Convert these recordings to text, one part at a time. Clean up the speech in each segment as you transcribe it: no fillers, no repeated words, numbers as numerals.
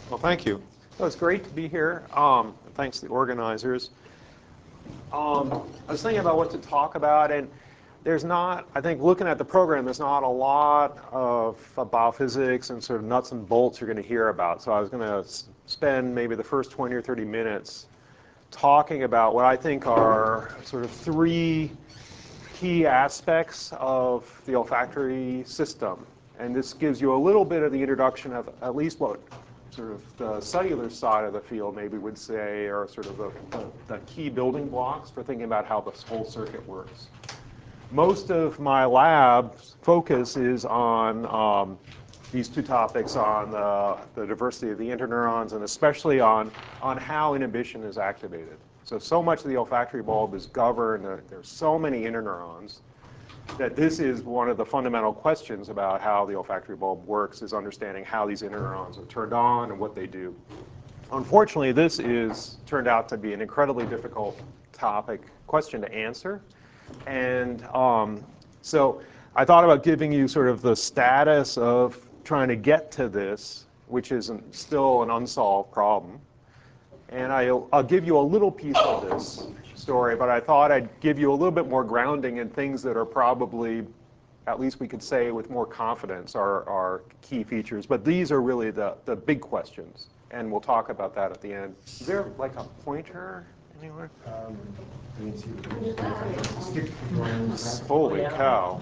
Well, thank you. Well, it's great to be here. Thanks to the organizers. I was thinking about what to talk about, and there's not, I think looking at the program, there's not a lot of biophysics and sort of nuts and bolts you're going to hear about. So I was going to spend maybe the first 20 or 30 minutes talking about what I think are sort of three key aspects of the olfactory system. And this gives you a little bit of the introduction of at least what sort of the cellular side of the field maybe would say are sort of the key building blocks for thinking about how this whole circuit works. Most of my lab's focus is on these two topics, on the diversity of the interneurons and especially on how inhibition is activated. So much of the olfactory bulb is governed, there's so many interneurons that this is one of the fundamental questions about how the olfactory bulb works, is understanding how these interneurons are turned on and what they do. Unfortunately, this is turned out to be an incredibly difficult question to answer. And so I thought about giving you sort of the status of trying to get to this, which is still an unsolved problem. And I'll give you a little piece of this story, but I thought I'd give you a little bit more grounding in things that are probably, at least we could say with more confidence, are key features. But these are really the big questions, and we'll talk about that at the end. Is there like a pointer anywhere? Holy cow.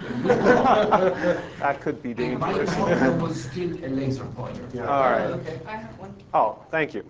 That could be dangerous. There was still a laser pointer. Yeah. All right. Okay. I have one. Oh, thank you.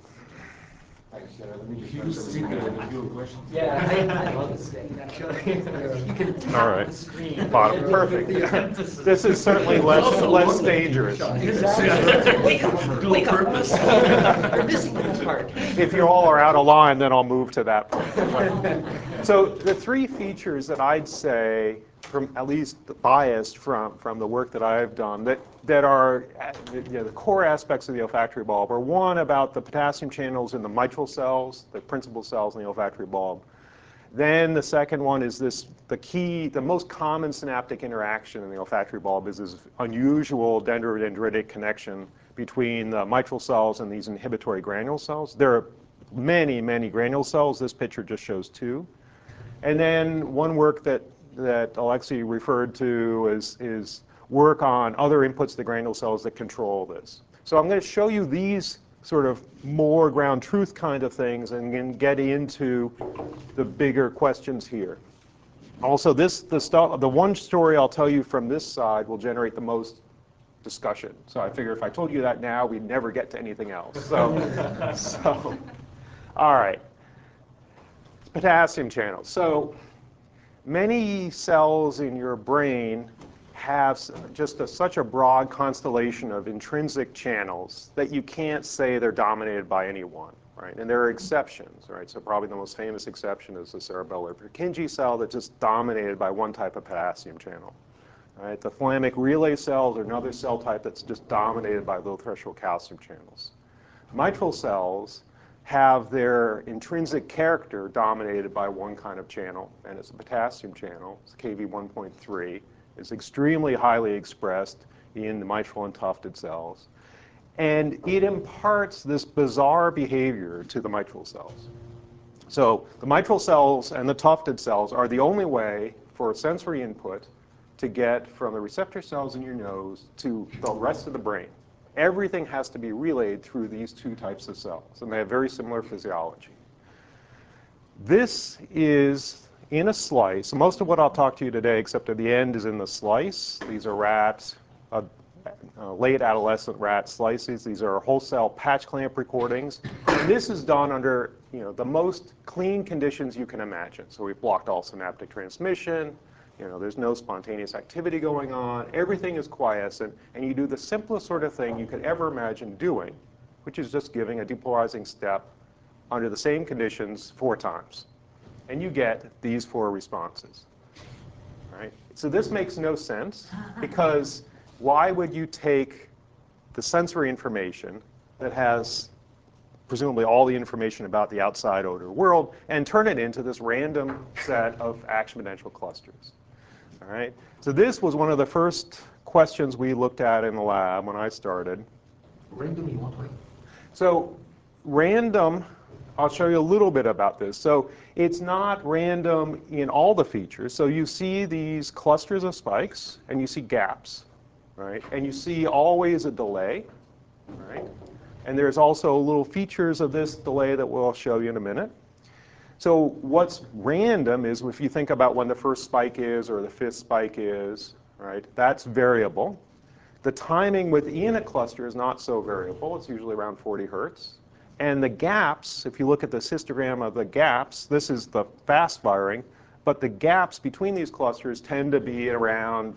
If you sit there with your questions. Yeah, I love this thing, actually. You can tap All right. the screen. Bottom. Perfect. This is certainly less dangerous. Exactly. Wake up. Purpose. You're missing that part. If you all are out of line, then I'll move to that point. So the three features that I'd say, from at least biased from the work that I've done, that are the core aspects of the olfactory bulb are one about the potassium channels in the mitral cells, the principal cells in the olfactory bulb. Then the second one is the most common synaptic interaction in the olfactory bulb is this unusual dendrodendritic connection between the mitral cells and these inhibitory granule cells. There are many, many granule cells. This picture just shows two. And then one work that Alexei referred to is work on other inputs to the granule cells that control this. So I'm going to show you these sort of more ground truth kind of things and then get into the bigger questions here. Also, the one story I'll tell you from this side will generate the most discussion. So I figure if I told you that now, we'd never get to anything else. So all right. Potassium channels. So many cells in your brain have just such a broad constellation of intrinsic channels that you can't say they're dominated by any one, right? And there are exceptions, right? So probably the most famous exception is the cerebellar Purkinje cell that's just dominated by one type of potassium channel, right? The thalamic relay cells are another cell type that's just dominated by low threshold calcium channels. Mitral cells have their intrinsic character dominated by one kind of channel, and it's a potassium channel. It's Kv1.3. It's extremely highly expressed in the mitral and tufted cells. And it imparts this bizarre behavior to the mitral cells. So the mitral cells and the tufted cells are the only way for sensory input to get from the receptor cells in your nose to the rest of the brain. Everything has to be relayed through these two types of cells, and they have very similar physiology. This is in a slice. Most of what I'll talk to you today, except at the end, is in the slice. These are rats, late adolescent rat slices. These are whole cell patch clamp recordings. And this is done under the most clean conditions you can imagine. So we've blocked all synaptic transmission. There's no spontaneous activity going on. Everything is quiescent, and you do the simplest sort of thing you could ever imagine doing, which is just giving a depolarizing step under the same conditions 4 times. And you get these 4 responses, right? So this makes no sense, because why would you take the sensory information that has presumably all the information about the outside odor world and turn it into this random set of action potential clusters? All right. So this was one of the first questions we looked at in the lab when I started. Random in what way? So random, I'll show you a little bit about this. So it's not random in all the features. So you see these clusters of spikes, and you see gaps, right? And you see always a delay, right? And there's also little features of this delay that we'll show you in a minute. So what's random is if you think about when the first spike is or the fifth spike is, right? That's variable. The timing within a cluster is not so variable. It's usually around 40 hertz. And the gaps, if you look at this histogram of the gaps, this is the fast firing, but the gaps between these clusters tend to be around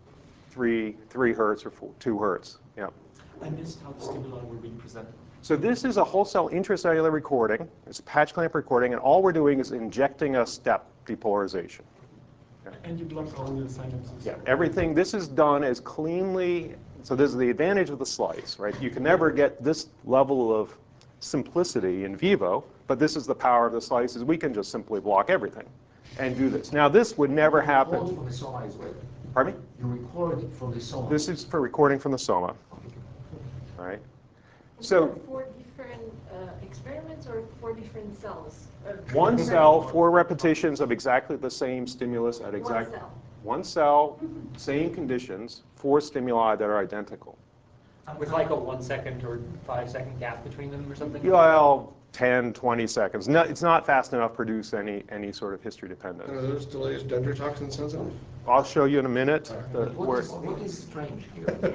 3 hertz or 2 hertz. Yeah. I missed how the stimuli were being presented. So this is a whole cell intracellular recording. It's a patch clamp recording, and all we're doing is injecting a step depolarization. And you block all the synapses. Yeah, everything, this is done as cleanly, so this is the advantage of the slice, right? You can never get this level of simplicity in vivo, but this is the power of the slice, is we can just simply block everything and do this. Now this would never happen. From the soma as well. Pardon me? You record it from the soma. This is for recording from the soma, right? So So 4 different experiments or 4 different cells? one cell, 4 repetitions of exactly the same stimulus at exact. One cell. One cell, same conditions, 4 stimuli that are identical. With like a 1 second or 5 second gap between them or something? Well, 10, 20 seconds. No, it's not fast enough to produce any sort of history dependence. Are those delays dendrotoxin sensitive? I'll show you in a minute. What is strange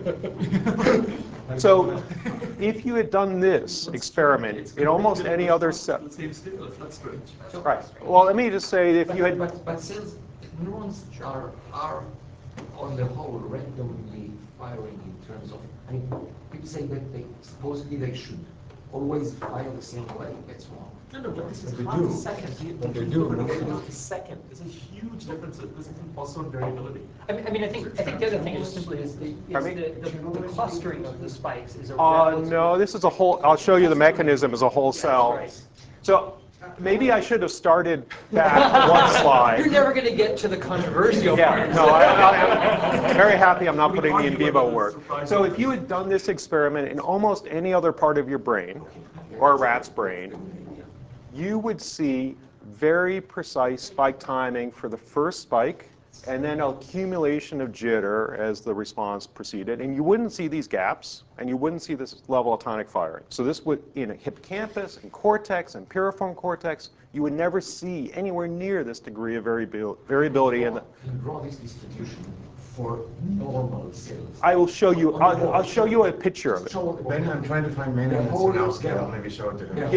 here? So if you had done this experiment in almost any other cell. The same stimulus, that's strange. Right. Well, let me just say if you had. But cells, neurons are on the whole randomly firing in terms of, I mean, people say that they supposedly they should always fire the same way. That's wrong. No, but this is But they half do. a second. But they do. Half a second. There's a huge difference. This is also variability. I mean, I think the other thing is simply the clustering of the spikes is a No, this is a whole. I'll show you the mechanism as a whole cell. Right. So maybe I should have started back one slide. You're never going to get to the controversial Yeah, part. no, I'm very happy I'm not putting the in vivo work. So if you had done this experiment in almost any other part of your brain, or a rat's brain, you would see very precise spike timing for the first spike, and then accumulation of jitter as the response proceeded. And you wouldn't see these gaps, and you wouldn't see this level of tonic firing. So this would, in a hippocampus, and cortex, and piriform cortex, you would never see anywhere near this degree of variability in the. Can you draw this distribution for normal cells? I will show you. I'll show you a picture of it. Ben, I'm trying to find many in whole- Sinowski. I'll maybe show it to him.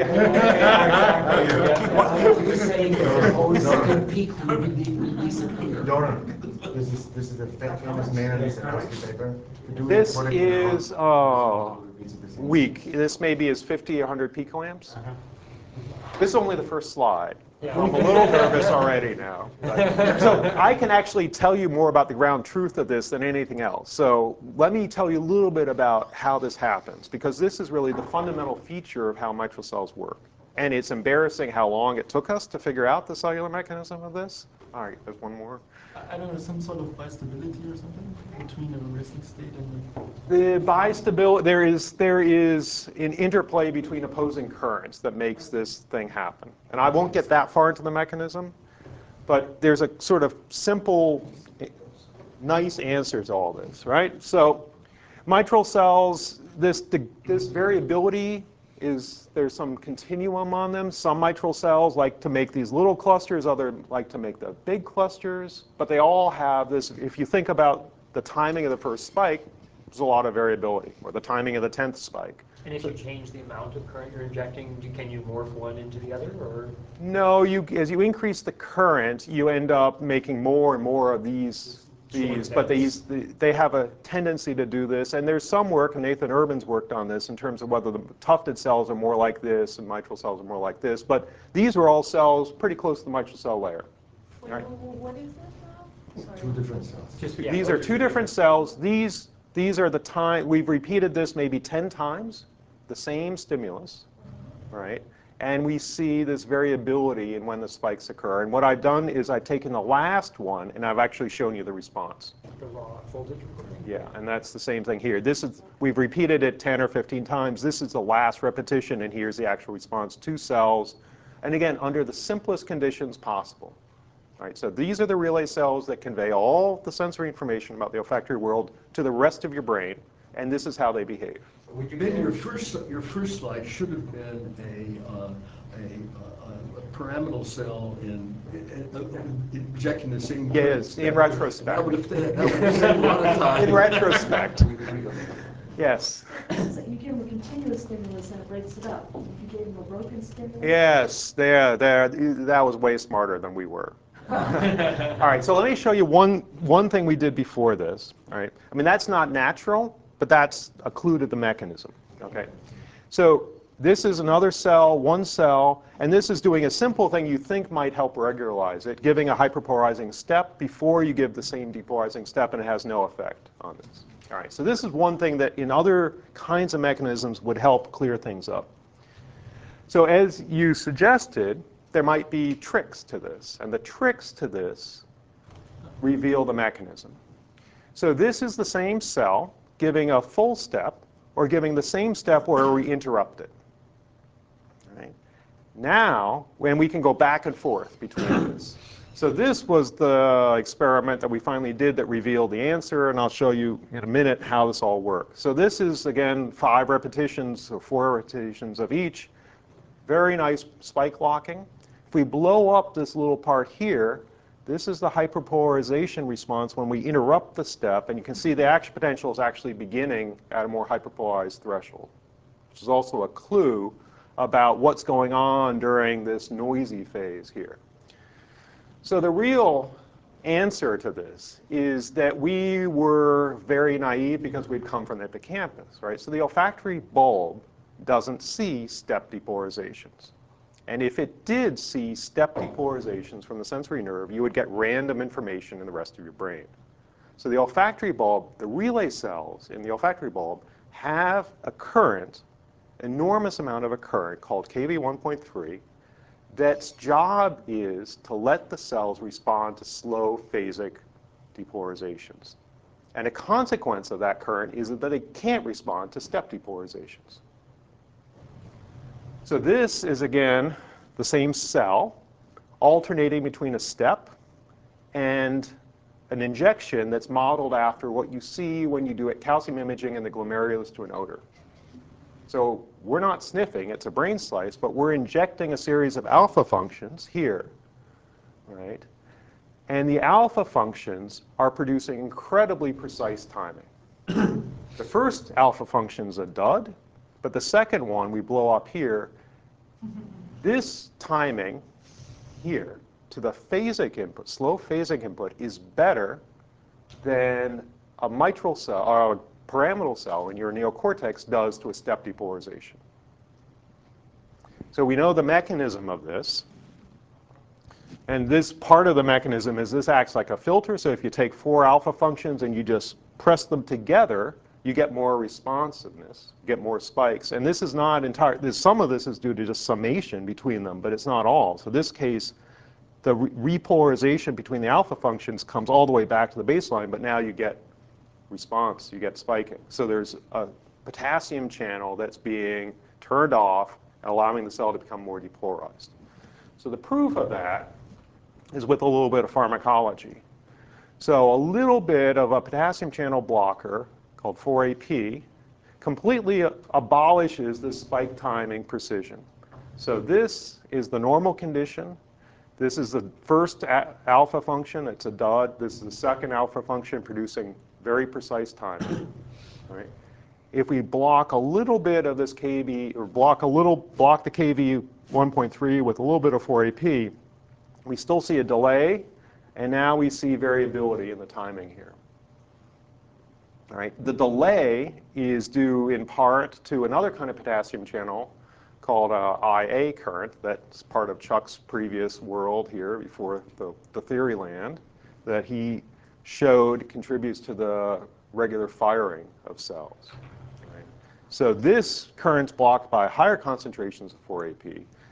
You're saying that the whole second peak will disappear. Doran, this is a famous man in the Sinowski paper. This is weak. This maybe is 50, 100 picoamps. This is only the first slide. I'm a little nervous already now. So I can actually tell you more about the ground truth of this than anything else. So let me tell you a little bit about how this happens, because this is really the fundamental feature of how mitral cells work. And it's embarrassing how long it took us to figure out the cellular mechanism of this. All right, there's one more. I don't know, some sort of bistability or something between a resting state and The bistability, there is an interplay between opposing currents that makes this thing happen. And I won't get that far into the mechanism, but there's a sort of simple, nice answer to all this, right? So mitral cells, this variability is, there's some continuum on them. Some mitral cells like to make these little clusters, others like to make the big clusters, but they all have this, if you think about the timing of the first spike, there's a lot of variability, or the timing of the 10th spike. And if you change the amount of current you're injecting, can you morph one into the other, or? No, as you increase the current, you end up making more and more of these, but they have a tendency to do this. And there's some work, and Nathan Urban's worked on this, in terms of whether the tufted cells are more like this and mitral cells are more like this. But these are all cells pretty close to the mitral cell layer. Wait, Right. what is this now? Sorry. 2 different cells. These are 2 different cells. These are the time, we've repeated this maybe 10 times, the same stimulus, right? And we see this variability in when the spikes occur. And what I've done is I've taken the last one, and I've actually shown you the response. The raw full digit recording. Yeah, and that's the same thing here. We've repeated it 10 or 15 times. This is the last repetition, and here's the actual response. 2 cells, and again, under the simplest conditions possible. All right, so these are the relay cells that convey all the sensory information about the olfactory world to the rest of your brain, and this is how they behave. Ben, your first slide should have been a pyramidal cell injecting the same. Yes, in retrospect. That would have saved a lot of time. In retrospect. Yes. So you give them a continuous stimulus and it breaks it up. If you gave them a broken stimulus. Yes, that was way smarter than we were. All right, so let me show you one thing we did before this. All right, I mean that's not natural, but that's a clue to the mechanism. Okay, so this is another cell, one cell, and this is doing a simple thing you think might help regularize it, giving a hyperpolarizing step before you give the same depolarizing step, and it has no effect on this. All right, so this is one thing that in other kinds of mechanisms would help clear things up. So as you suggested, there might be tricks to this, and the tricks to this reveal the mechanism. So this is the same cell giving a full step or giving the same step where we interrupt it. All right. Now, when we can go back and forth between this. So this was the experiment that we finally did that revealed the answer, and I'll show you in a minute how this all works. So this is, again, 5 repetitions or 4 repetitions of each. Very nice spike locking. If we blow up this little part here, this is the hyperpolarization response when we interrupt the step, and you can see the action potential is actually beginning at a more hyperpolarized threshold, which is also a clue about what's going on during this noisy phase here. So the real answer to this is that we were very naive because we'd come from the hippocampus, right? So the olfactory bulb doesn't see step depolarizations. And if it did see step depolarizations from the sensory nerve, you would get random information in the rest of your brain. So the olfactory bulb, the relay cells in the olfactory bulb have a current, enormous amount of a current called Kv1.3, that's job is to let the cells respond to slow phasic depolarizations. And a consequence of that current is that they can't respond to step depolarizations. So this is, again, the same cell alternating between a step and an injection that's modeled after what you see when you do calcium imaging in the glomerulus to an odor. So we're not sniffing, it's a brain slice, but we're injecting a series of alpha functions here, right? And the alpha functions are producing incredibly precise timing. The first alpha function is a dud, but the second one we blow up here. This timing here to the phasic input, slow phasic input, is better than a mitral cell or a pyramidal cell in your neocortex does to a step depolarization. So we know the mechanism of this. And this part of the mechanism is this acts like a filter. So if you take 4 alpha functions and you just press them together, you get more responsiveness, you get more spikes. And this is not entire, some of this is due to just summation between them, but it's not all. So in this case, the repolarization between the alpha functions comes all the way back to the baseline, but now you get response, you get spiking. So there's a potassium channel that's being turned off, allowing the cell to become more depolarized. So the proof of that is with a little bit of pharmacology. So a little bit of a potassium channel blocker called 4AP completely abolishes this spike timing precision. So this is the normal condition. This is the first alpha function, it's a dud. This is the second alpha function producing very precise timing. Right? If we block a little bit of this Kv, or block the Kv 1.3 with a little bit of 4AP, we still see a delay, and now we see variability in the timing here. All right. The delay is due in part to another kind of potassium channel called IA current. That's part of Chuck's previous world here before the theory land that he showed contributes to the regular firing of cells. Right. So this current's blocked by higher concentrations of 4AP.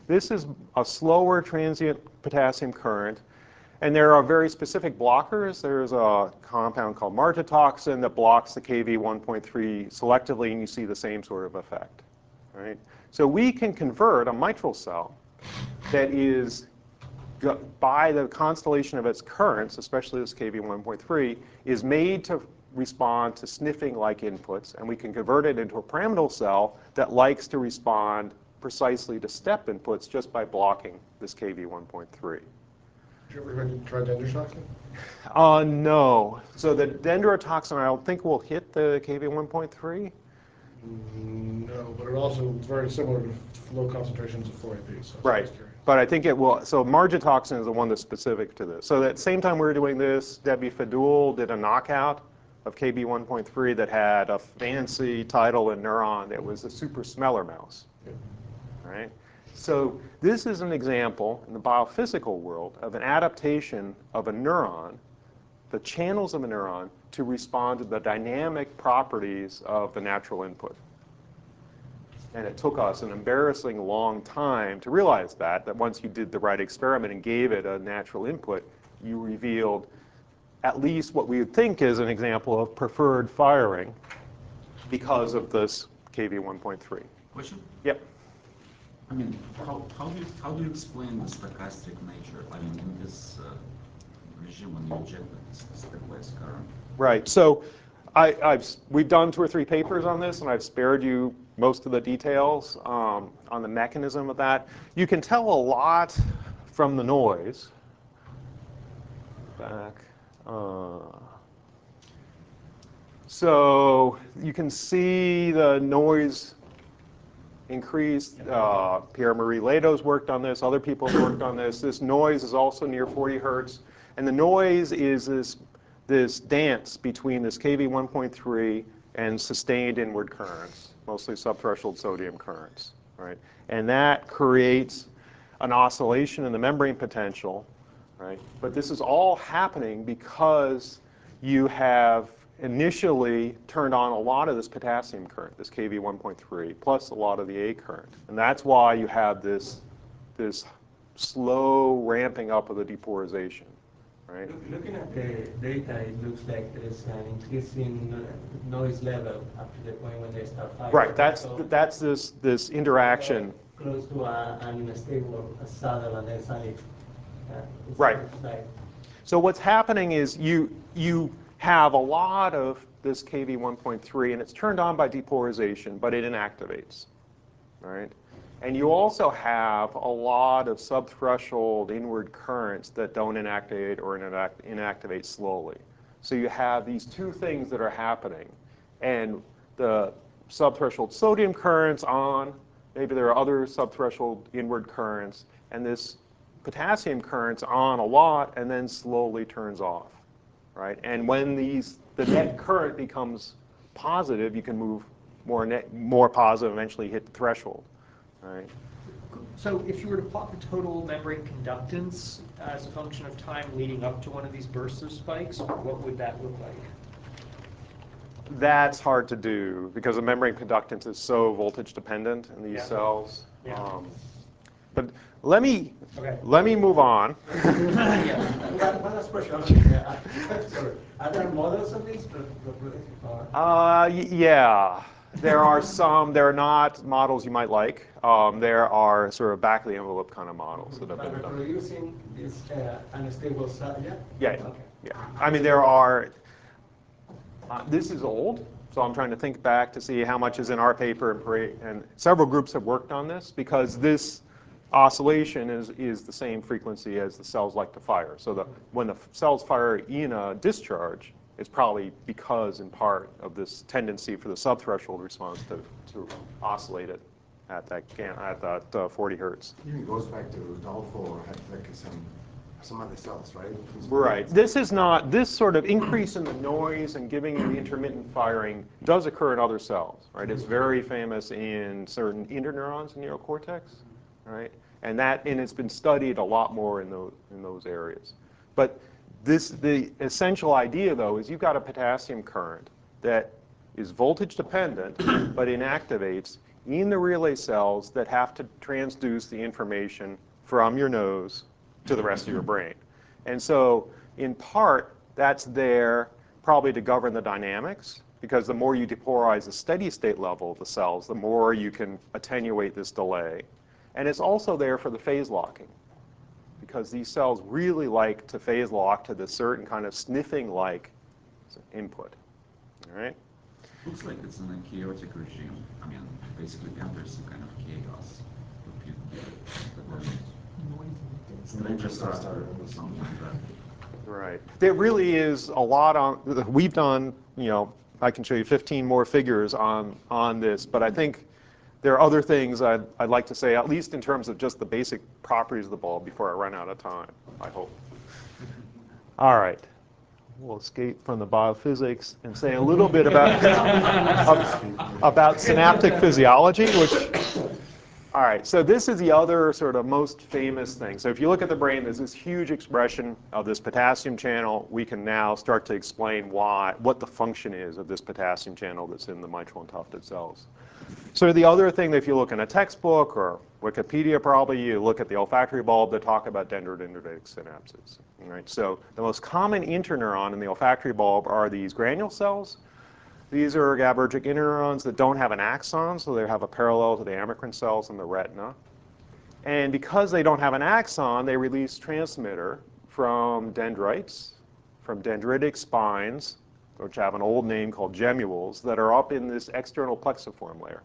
This is a slower transient potassium current. And there are very specific blockers. There's a compound called margitoxin that blocks the Kv1.3 selectively, and you see the same sort of effect. Right? So we can convert a mitral cell that is, by the constellation of its currents, especially this Kv1.3, is made to respond to sniffing-like inputs, and we can convert it into a pyramidal cell that likes to respond precisely to step inputs just by blocking this Kv1.3. Did you ever try dendrotoxin? No. So the dendrotoxin, I don't think will hit the Kv1.3. No, but it also is very similar to low concentrations of 4-AP. So Right. But I think it will. So margitoxin is the one that's specific to this. So at the same time we were doing this, Debbie Fadul did a knockout of Kv1.3 that had a fancy title and neuron that was a super smeller mouse. Right? So this is an example in the biophysical world of an adaptation of a neuron, the channels of a neuron, to respond to the dynamic properties of the natural input. And it took us an embarrassing long time to realize that once you did the right experiment and gave it a natural input, you revealed at least what we would think is an example of preferred firing because of this Kv1.3. Question? Yep. I mean, how do you explain the stochastic nature? I mean, in this regime when you inject this stepwise current. Right. So we've done 2 or 3 papers on this, and I've spared you most of the details on the mechanism of that. You can tell a lot from the noise. Back. So you can see the noise increased. Pierre-Marie Lado's worked on this. Other people have worked on this. This noise is also near 40 hertz. And the noise is this dance between this Kv1.3 and sustained inward currents, mostly subthreshold sodium currents. Right? And that creates an oscillation in the membrane potential. Right? But this is all happening because you have initially turned on a lot of this potassium current, this Kv1.3, plus a lot of the A current. And that's why you have this slow ramping up of the depolarization. Right? Looking at the data, it looks like there is an increase in noise level up to the point when they start firing. Right, that's this interaction. Close to an unstable saddle, and then suddenly right. So what's happening is you have a lot of this Kv1.3, and it's turned on by depolarization, but it inactivates. Right? And you also have a lot of subthreshold inward currents that don't inactivate or inactivate slowly. So you have these 2 things that are happening. And the subthreshold sodium currents on, maybe there are other subthreshold inward currents, and this potassium current's on a lot and then slowly turns off. Right? And when the net current becomes positive, you can move more positive, eventually hit the threshold. Right. So if you were to plot the total membrane conductance as a function of time leading up to one of these bursts of spikes, what would that look like? That's hard to do because the membrane conductance is so voltage dependent in these cells. Yeah. But let me move on. One last question. Sorry. Are there models of this? Yeah. There are some. They're not models you might like. There are sort of back of the envelope kind of models that have been done. Reproducing this unstable cell, yeah? Yeah. Okay. Yeah. I mean, there are. This is old, so I'm trying to think back to see how much is in our paper, and several groups have worked on this because this oscillation is the same frequency as the cells like to fire. So when the cells fire in a discharge, it's probably because, in part, of this tendency for the subthreshold response to oscillate it at that 40 hertz. Even goes back to Rodolfo had like some other cells, right? Right. This sort of increase in the noise and giving you the intermittent firing does occur in other cells, right? It's very famous in certain interneurons in neocortex, right? And it's been studied a lot more in those areas. But the essential idea, though, is you've got a potassium current that is voltage dependent but inactivates in the relay cells that have to transduce the information from your nose to the rest of your brain. And so in part, that's there probably to govern the dynamics, because the more you depolarize the steady state level of the cells, the more you can attenuate this delay. And it's also there for the phase locking, because these cells really like to phase lock to this certain kind of sniffing-like input. All right? Looks like it's in a chaotic regime. I mean, basically enters some kind of chaos. Ninja starter or something like that. Right. There really is a lot on. We've done, I can show you 15 more figures on this, but I think there are other things I'd like to say, at least in terms of just the basic properties of the bulb before I run out of time, I hope. All right. We'll escape from the biophysics and say a little bit about synaptic physiology, which, all right, so this is the other sort of most famous thing. So if you look at the brain, there's this huge expression of this potassium channel. We can now start to explain what the function is of this potassium channel that's in the mitral and tufted cells. So the other thing, that if you look in a textbook or Wikipedia probably, you look at the olfactory bulb, they talk about dendrodendritic synapses. Right? So the most common interneuron in the olfactory bulb are these granule cells. These are GABAergic interneurons that don't have an axon, so they have a parallel to the amacrine cells in the retina. And because they don't have an axon, they release transmitter from dendrites, from dendritic spines, which have an old name called gemmules, that are up in this external plexiform layer.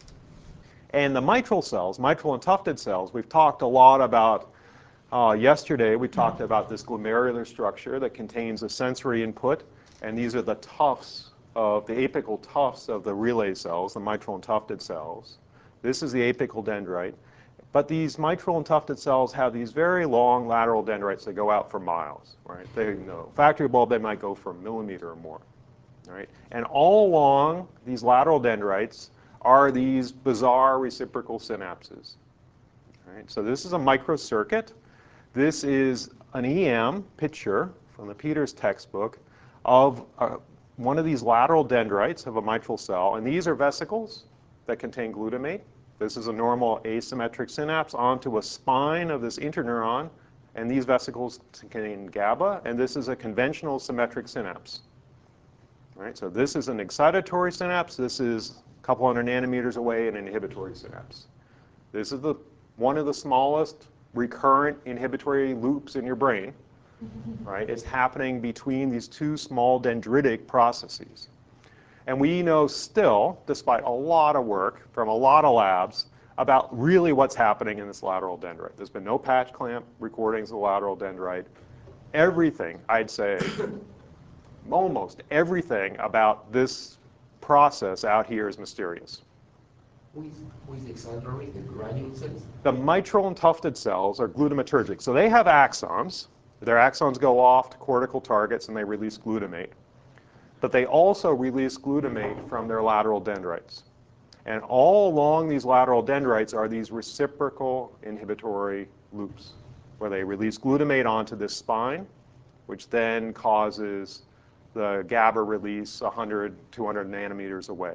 And the mitral cells, mitral and tufted cells, we've talked a lot about. Yesterday, we talked about this glomerular structure that contains a sensory input, and these are the tufts of the apical tufts of the relay cells, the mitral and tufted cells. This is the apical dendrite. But these mitral and tufted cells have these very long lateral dendrites that go out for miles. Right? They know olfactory bulb, they might go for a millimeter or more. Right? And all along these lateral dendrites are these bizarre reciprocal synapses. Right? So this is a microcircuit. This is an EM picture from the Peters textbook of one of these lateral dendrites of a mitral cell. And these are vesicles that contain glutamate. This is a normal asymmetric synapse onto a spine of this interneuron. And these vesicles contain GABA. And this is a conventional symmetric synapse. Right? So this is an excitatory synapse. This is a couple hundred nanometers away, an inhibitory synapse. This is one of the smallest recurrent inhibitory loops in your brain. Right? It's happening between these two small dendritic processes. And we know still, despite a lot of work from a lot of labs, about really what's happening in this lateral dendrite. There's been no patch clamp recordings of the lateral dendrite. Everything, I'd say, almost everything about this process out here is mysterious. Who is the excitatory, the granule cells? The mitral and tufted cells are glutamatergic. So they have axons. Their axons go off to cortical targets and they release glutamate. But they also release glutamate from their lateral dendrites. And all along these lateral dendrites are these reciprocal inhibitory loops where they release glutamate onto this spine, which then causes the GABA release 100, 200 nanometers away.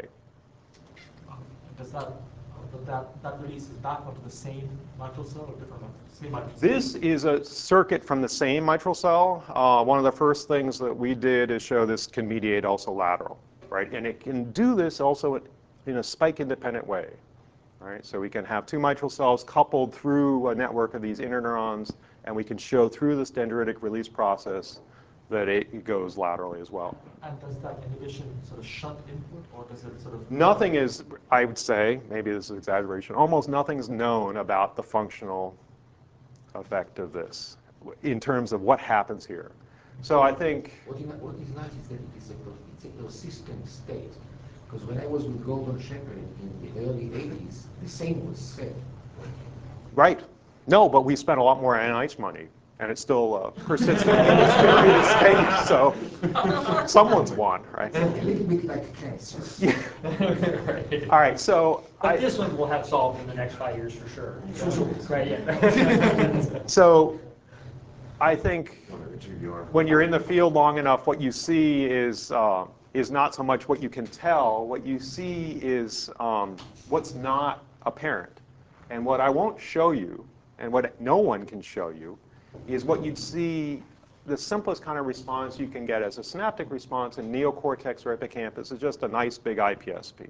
Does that releases back onto the same mitral cell or different same mitral cell? This is a circuit from the same mitral cell. One of the first things that we did is show this can mediate also lateral, right? And it can do this also in a spike-independent way, right? So we can have two mitral cells coupled through a network of these interneurons, and we can show through this dendritic release process that it goes laterally as well. And does that inhibition sort of shunt input, or does it sort of... Nothing is, I would say, maybe this is exaggeration, almost nothing's known about the functional effect of this in terms of what happens here. So I think... What is nice is that it's a persistent state. Because when I was with Gordon Shepherd in the early 80s, the same was said. Right. No, but we spent a lot more NIH money. And it's still persistent in this mysterious state, so someone's won, right? A little bit like cancer. Yeah. Right. All right, so But this one we'll have solved in the next 5 years for sure. Right, yeah. So I think when you're in the field long enough, what you see is is not so much what you can tell. What you see is what's not apparent. And what I won't show you, and what no one can show you, is what you'd see, the simplest kind of response you can get as a synaptic response in neocortex or hippocampus is just a nice big iPSP.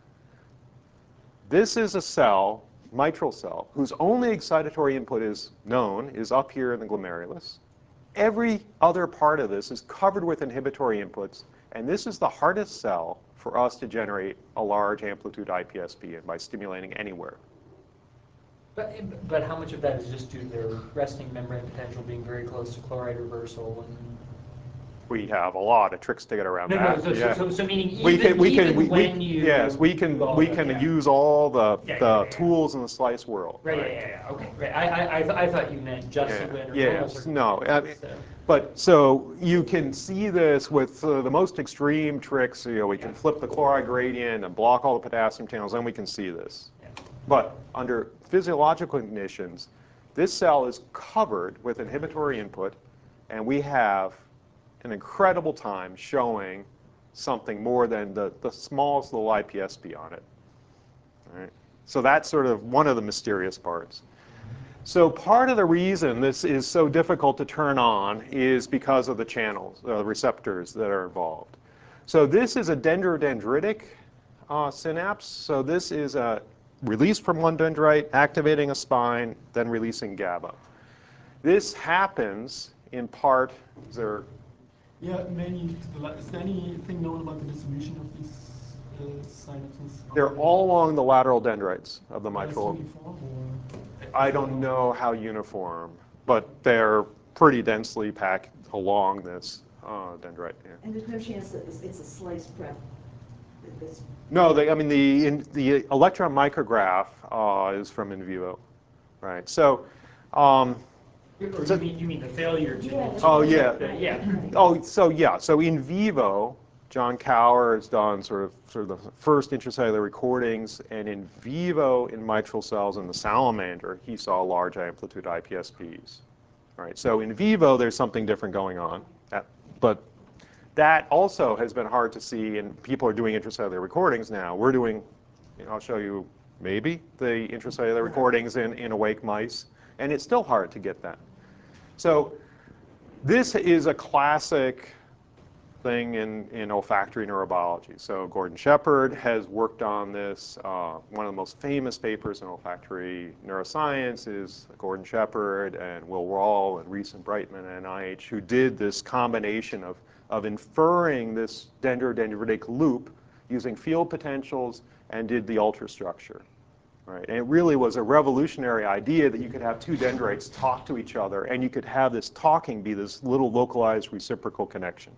This is a cell, mitral cell, whose only excitatory input is known, is up here in the glomerulus. Every other part of this is covered with inhibitory inputs, and this is the hardest cell for us to generate a large amplitude iPSP in by stimulating anywhere. But how much of that is just due to their resting membrane potential being very close to chloride reversal? And We have a lot of tricks to get around no, that. no. Yeah. So meaning we even, can, we even can, when we, you yes, we can, do all we that, can yeah. use all the, Yeah. tools in the slice world. Right. Right? Yeah. Okay. Right. I thought you meant just Yeah. when. Yes. No. I mean, So. but so you can see this with the most extreme tricks. You know, we can flip the chloride gradient and block all the potassium channels, and we can see this. Yeah. But under physiological conditions, this cell is covered with inhibitory input, and we have an incredible time showing something more than the smallest little iPSP on it. All right? So that's sort of one of the mysterious parts. So part of the reason this is so difficult to turn on is because of the channels, receptors that are involved. So this is a dendrodendritic synapse. So this is a release from one dendrite, activating a spine, then releasing GABA. This happens in part, is there Yeah, maybe is there anything known about the distribution of these synapses? they're all along the lateral dendrites of the Is mitral. uniform, or? I don't know how uniform, but they're pretty densely packed along this dendrite. Yeah. And there's no chance that it's a slice prep? This No, I mean the electron micrograph is from in vivo, right? So. Or So- you mean the failure to? Yeah. Oh, yeah. Yeah. Oh, so yeah. So in vivo, John Cower has done sort of the first intracellular recordings, and in vivo in mitral cells in the salamander, he saw large amplitude iPSPs. All right. So in vivo, there's something different going on, but that also has been hard to see, and people are doing intracellular recordings now. We're doing, I'll show you maybe the intracellular recordings in awake mice, and it's still hard to get that. So this is a classic thing in olfactory neurobiology. So Gordon Shepard has worked on this. One of the most famous papers in olfactory neuroscience is Gordon Shepard and Will Rawl and Rees and Brightman at NIH, who did this combination of inferring this dendrodendritic loop using field potentials and did the ultrastructure. Right? And it really was a revolutionary idea that you could have two dendrites talk to each other, and you could have this talking be this little localized reciprocal connection.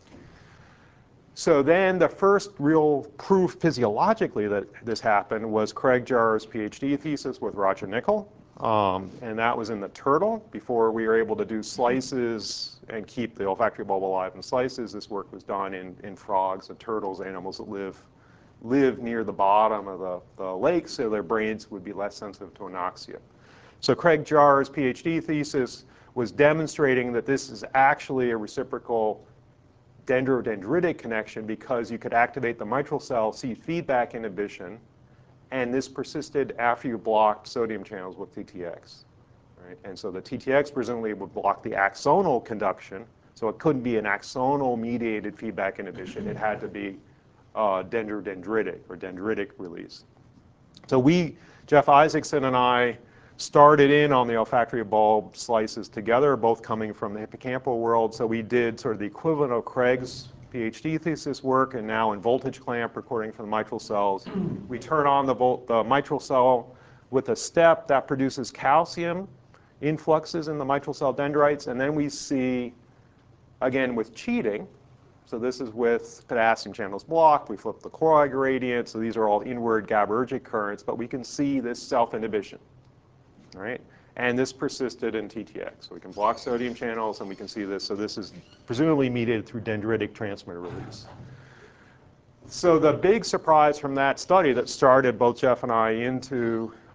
So then the first real proof physiologically that this happened was Craig Jarr's PhD thesis with Roger Nickel, and that was in the turtle. Before we were able to do slices and keep the olfactory bulb alive in slices, this work was done in frogs and turtles, animals that live near the bottom of the lake, so their brains would be less sensitive to anoxia. So Craig Jarr's PhD thesis was demonstrating that this is actually a reciprocal dendrodendritic connection because you could activate the mitral cell, see feedback inhibition, and this persisted after you blocked sodium channels with TTX. Right? And so the TTX presumably would block the axonal conduction, so it couldn't be an axonal mediated feedback inhibition. It had to be dendrodendritic or dendritic release. So Jeff Isaacson and I, started in on the olfactory bulb slices together, both coming from the hippocampal world. So we did sort of the equivalent of Craig's PhD thesis work, and now in voltage clamp recording from the mitral cells, we turn on the mitral cell with a step that produces calcium influxes in the mitral cell dendrites, and then we see, again with cheating, so this is with potassium channels blocked, we flip the chloride gradient, so these are all inward GABAergic currents, but we can see this self-inhibition, right? And this persisted in TTX. So we can block sodium channels and we can see this, so this is presumably mediated through dendritic transmitter release. So the big surprise from that study that started both Jeff and I into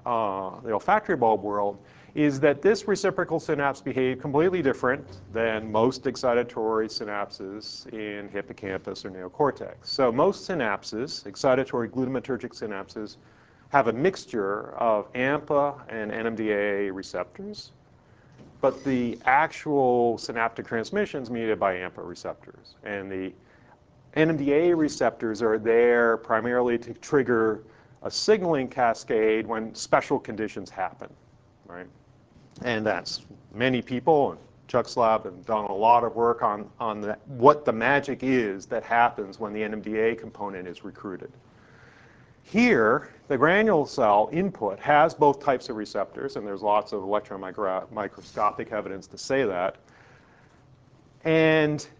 the olfactory bulb world is that this reciprocal synapse behaved completely different than most excitatory synapses in hippocampus or neocortex. So most synapses, excitatory glutamatergic synapses, have a mixture of AMPA and NMDA receptors, but the actual synaptic transmission is mediated by AMPA receptors. And the NMDA receptors are there primarily to trigger a signaling cascade when special conditions happen, right? And that's many people, and Chuck's lab have done a lot of work on what the magic is that happens when the NMDA component is recruited. Here, the granule cell input has both types of receptors, and there's lots of electron microscopic evidence to say that. And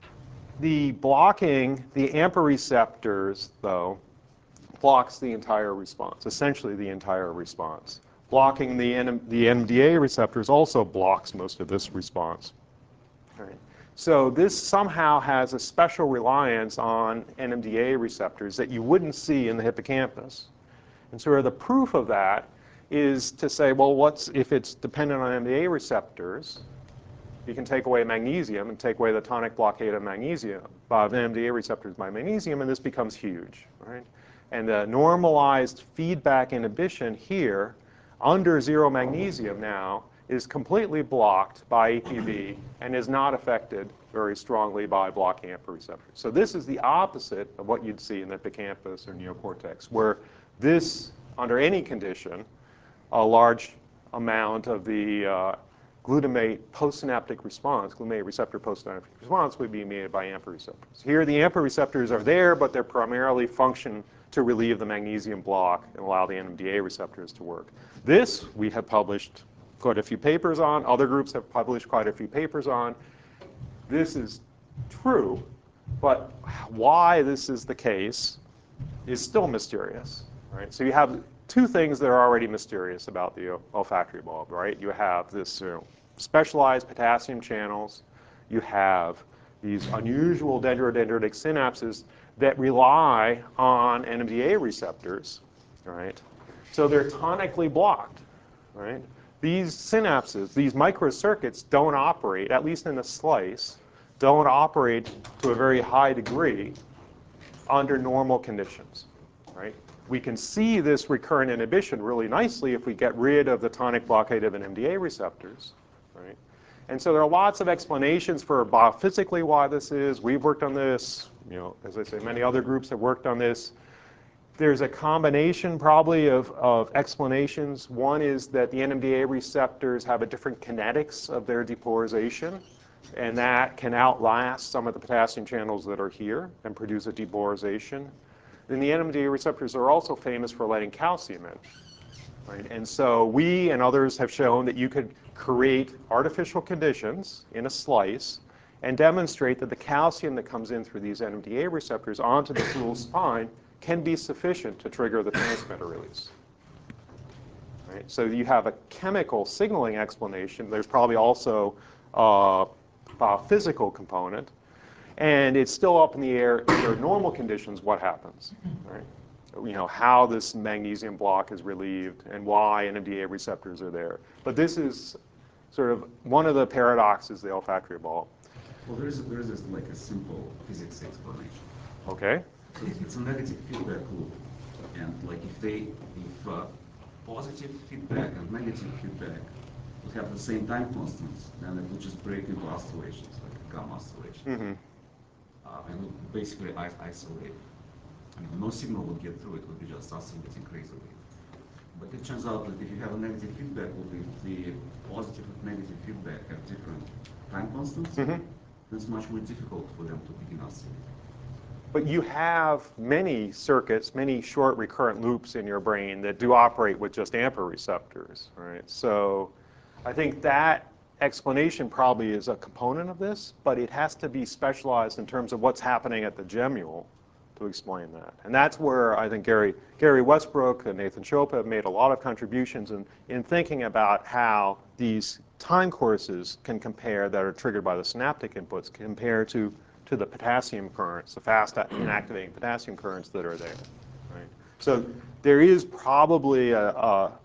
the blocking the AMPA receptors, though, blocks the entire response, essentially the entire response. Blocking the NMDA receptors also blocks most of this response. All right. So this somehow has a special reliance on NMDA receptors that you wouldn't see in the hippocampus. And sort of the proof of that is to say, well, if it's dependent on NMDA receptors, you can take away magnesium and take away the tonic blockade of magnesium, of NMDA receptors by magnesium, and this becomes huge, right? And the normalized feedback inhibition here under 0 magnesium now is completely blocked by APB and is not affected very strongly by blocking AMPA receptors. So this is the opposite of what you'd see in the hippocampus or neocortex, where this, under any condition, a large amount of the glutamate postsynaptic response, glutamate receptor postsynaptic response, would be mediated by AMPA receptors. Here, the AMPA receptors are there, but they're primarily function to relieve the magnesium block and allow the NMDA receptors to work. This we have published quite a few papers on. Other groups have published quite a few papers on. This is true, but why this is the case is still mysterious, right? So you have two things that are already mysterious about the olfactory bulb, right? You have this specialized potassium channels. You have these unusual dendrodendritic synapses that rely on NMDA receptors, right? So they're tonically blocked, right? These synapses, these microcircuits don't operate, at least in a slice, don't operate to a very high degree under normal conditions, right? We can see this recurrent inhibition really nicely if we get rid of the tonic blockade of NMDA receptors, right? And so there are lots of explanations for biophysically why this is. We've worked on this. You know, as I say, many other groups have worked on this. There's a combination probably of explanations. One is that the NMDA receptors have a different kinetics of their depolarization, and that can outlast some of the potassium channels that are here and produce a depolarization. Then the NMDA receptors are also famous for letting calcium in. Right? And so we and others have shown that you could create artificial conditions in a slice and demonstrate that the calcium that comes in through these NMDA receptors onto the little spine can be sufficient to trigger the transmitter release. Right? So you have a chemical signaling explanation. There's probably also a physical component. And it's still up in the air under normal conditions what happens. Right? You know, how this magnesium block is relieved and why NMDA receptors are there. But this is sort of one of the paradoxes of the olfactory bulb. Well, there is like a simple physics explanation. Okay. So it's a negative feedback loop, and like if positive feedback and negative feedback would have the same time constants, then it would just break into oscillations, like a gamma oscillation, and would basically isolate. I mean, no signal would get through; it would be just oscillating crazily. But it turns out that if you have a negative feedback loop, if the positive and negative feedback have different time constants, it's much more difficult for them to begin oscillating. But you have many circuits, many short recurrent loops in your brain that do operate with just AMPA receptors, right? So I think that explanation probably is a component of this, but it has to be specialized in terms of what's happening at the gemule to explain that. And that's where I think Gary Westbrook and Nathan Chopa have made a lot of contributions in thinking about how these time courses can compare that are triggered by the synaptic inputs compared to the potassium currents, the fast inactivating potassium currents that are there. Right? So there is probably a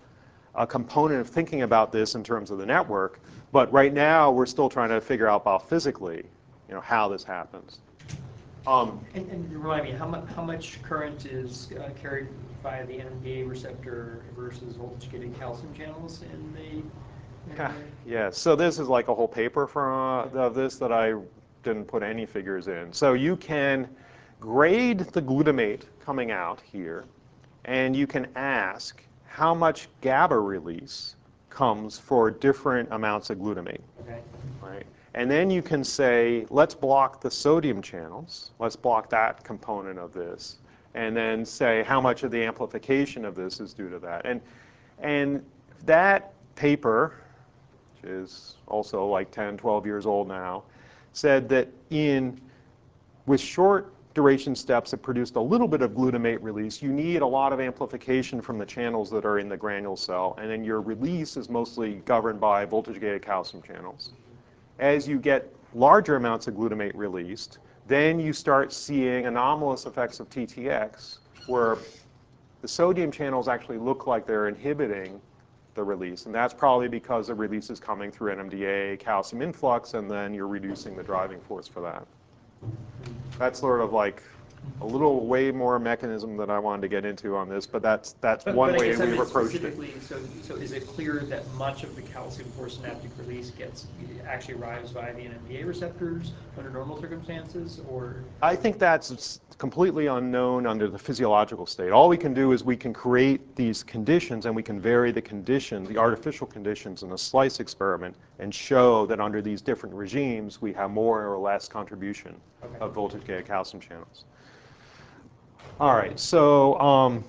a component of thinking about this in terms of the network. But right now, we're still trying to figure out biophysically, how this happens. And remind me, how much current is carried by the NMDA receptor versus voltage-gated calcium channels in the? Yeah, so this is like a whole paper of this that I didn't put any figures in. So you can grade the glutamate coming out here, and you can ask how much GABA release comes for different amounts of glutamate. Okay. Right? And then you can say, let's block the sodium channels. Let's block that component of this. And then say how much of the amplification of this is due to that. And that paper, which is also like 10, 12 years old now, said that with short duration steps that produced a little bit of glutamate release, you need a lot of amplification from the channels that are in the granule cell. And then your release is mostly governed by voltage-gated calcium channels. As you get larger amounts of glutamate released, then you start seeing anomalous effects of TTX, where the sodium channels actually look like they're inhibiting the release. And that's probably because the release is coming through NMDA, calcium influx, and then you're reducing the driving force for that. That's sort of like a little way more mechanism than I wanted to get into on this, but that's one way we've approached it. So is it clear that much of the calcium for synaptic release actually arrives via the NMDA receptors under normal circumstances, or? I think that's completely unknown under the physiological state. All we can do is we can create these conditions, and we can vary the conditions, the artificial conditions in a slice experiment, and show that under these different regimes we have more or less contribution of voltage-gated calcium channels. All right, so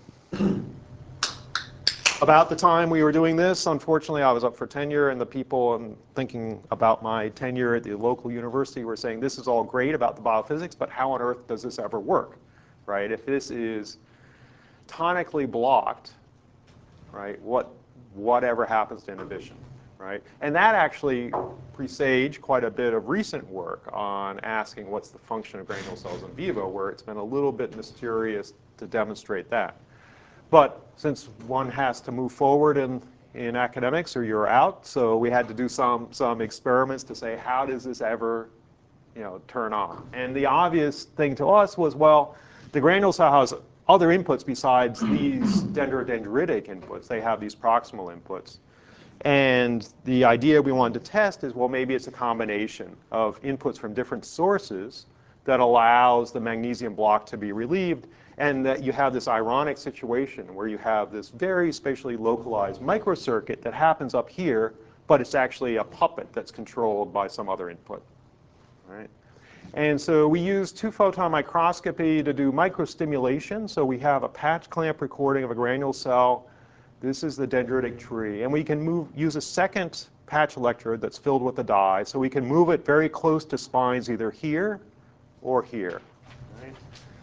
about the time we were doing this, unfortunately, I was up for tenure, and the people thinking about my tenure at the local university were saying, this is all great about the biophysics, but how on earth does this ever work, right? If this is tonically blocked, right, whatever happens to inhibition, right? And that actually presaged quite a bit of recent work on asking what's the function of granule cells in vivo, where it's been a little bit mysterious to demonstrate that. But since one has to move forward in academics or you're out, so we had to do some experiments to say, how does this ever turn on? And the obvious thing to us was, well, the granule cell has other inputs besides these dendrodendritic inputs. They have these proximal inputs. And the idea we wanted to test is, well, maybe it's a combination of inputs from different sources that allows the magnesium block to be relieved, and that you have this ironic situation where you have this very spatially localized microcircuit that happens up here, but it's actually a puppet that's controlled by some other input. Right? And so we use 2-photon microscopy to do microstimulation. So we have a patch clamp recording of a granule cell. This is the dendritic tree. And we can use a second patch electrode that's filled with a dye, so we can move it very close to spines either here or here. Right?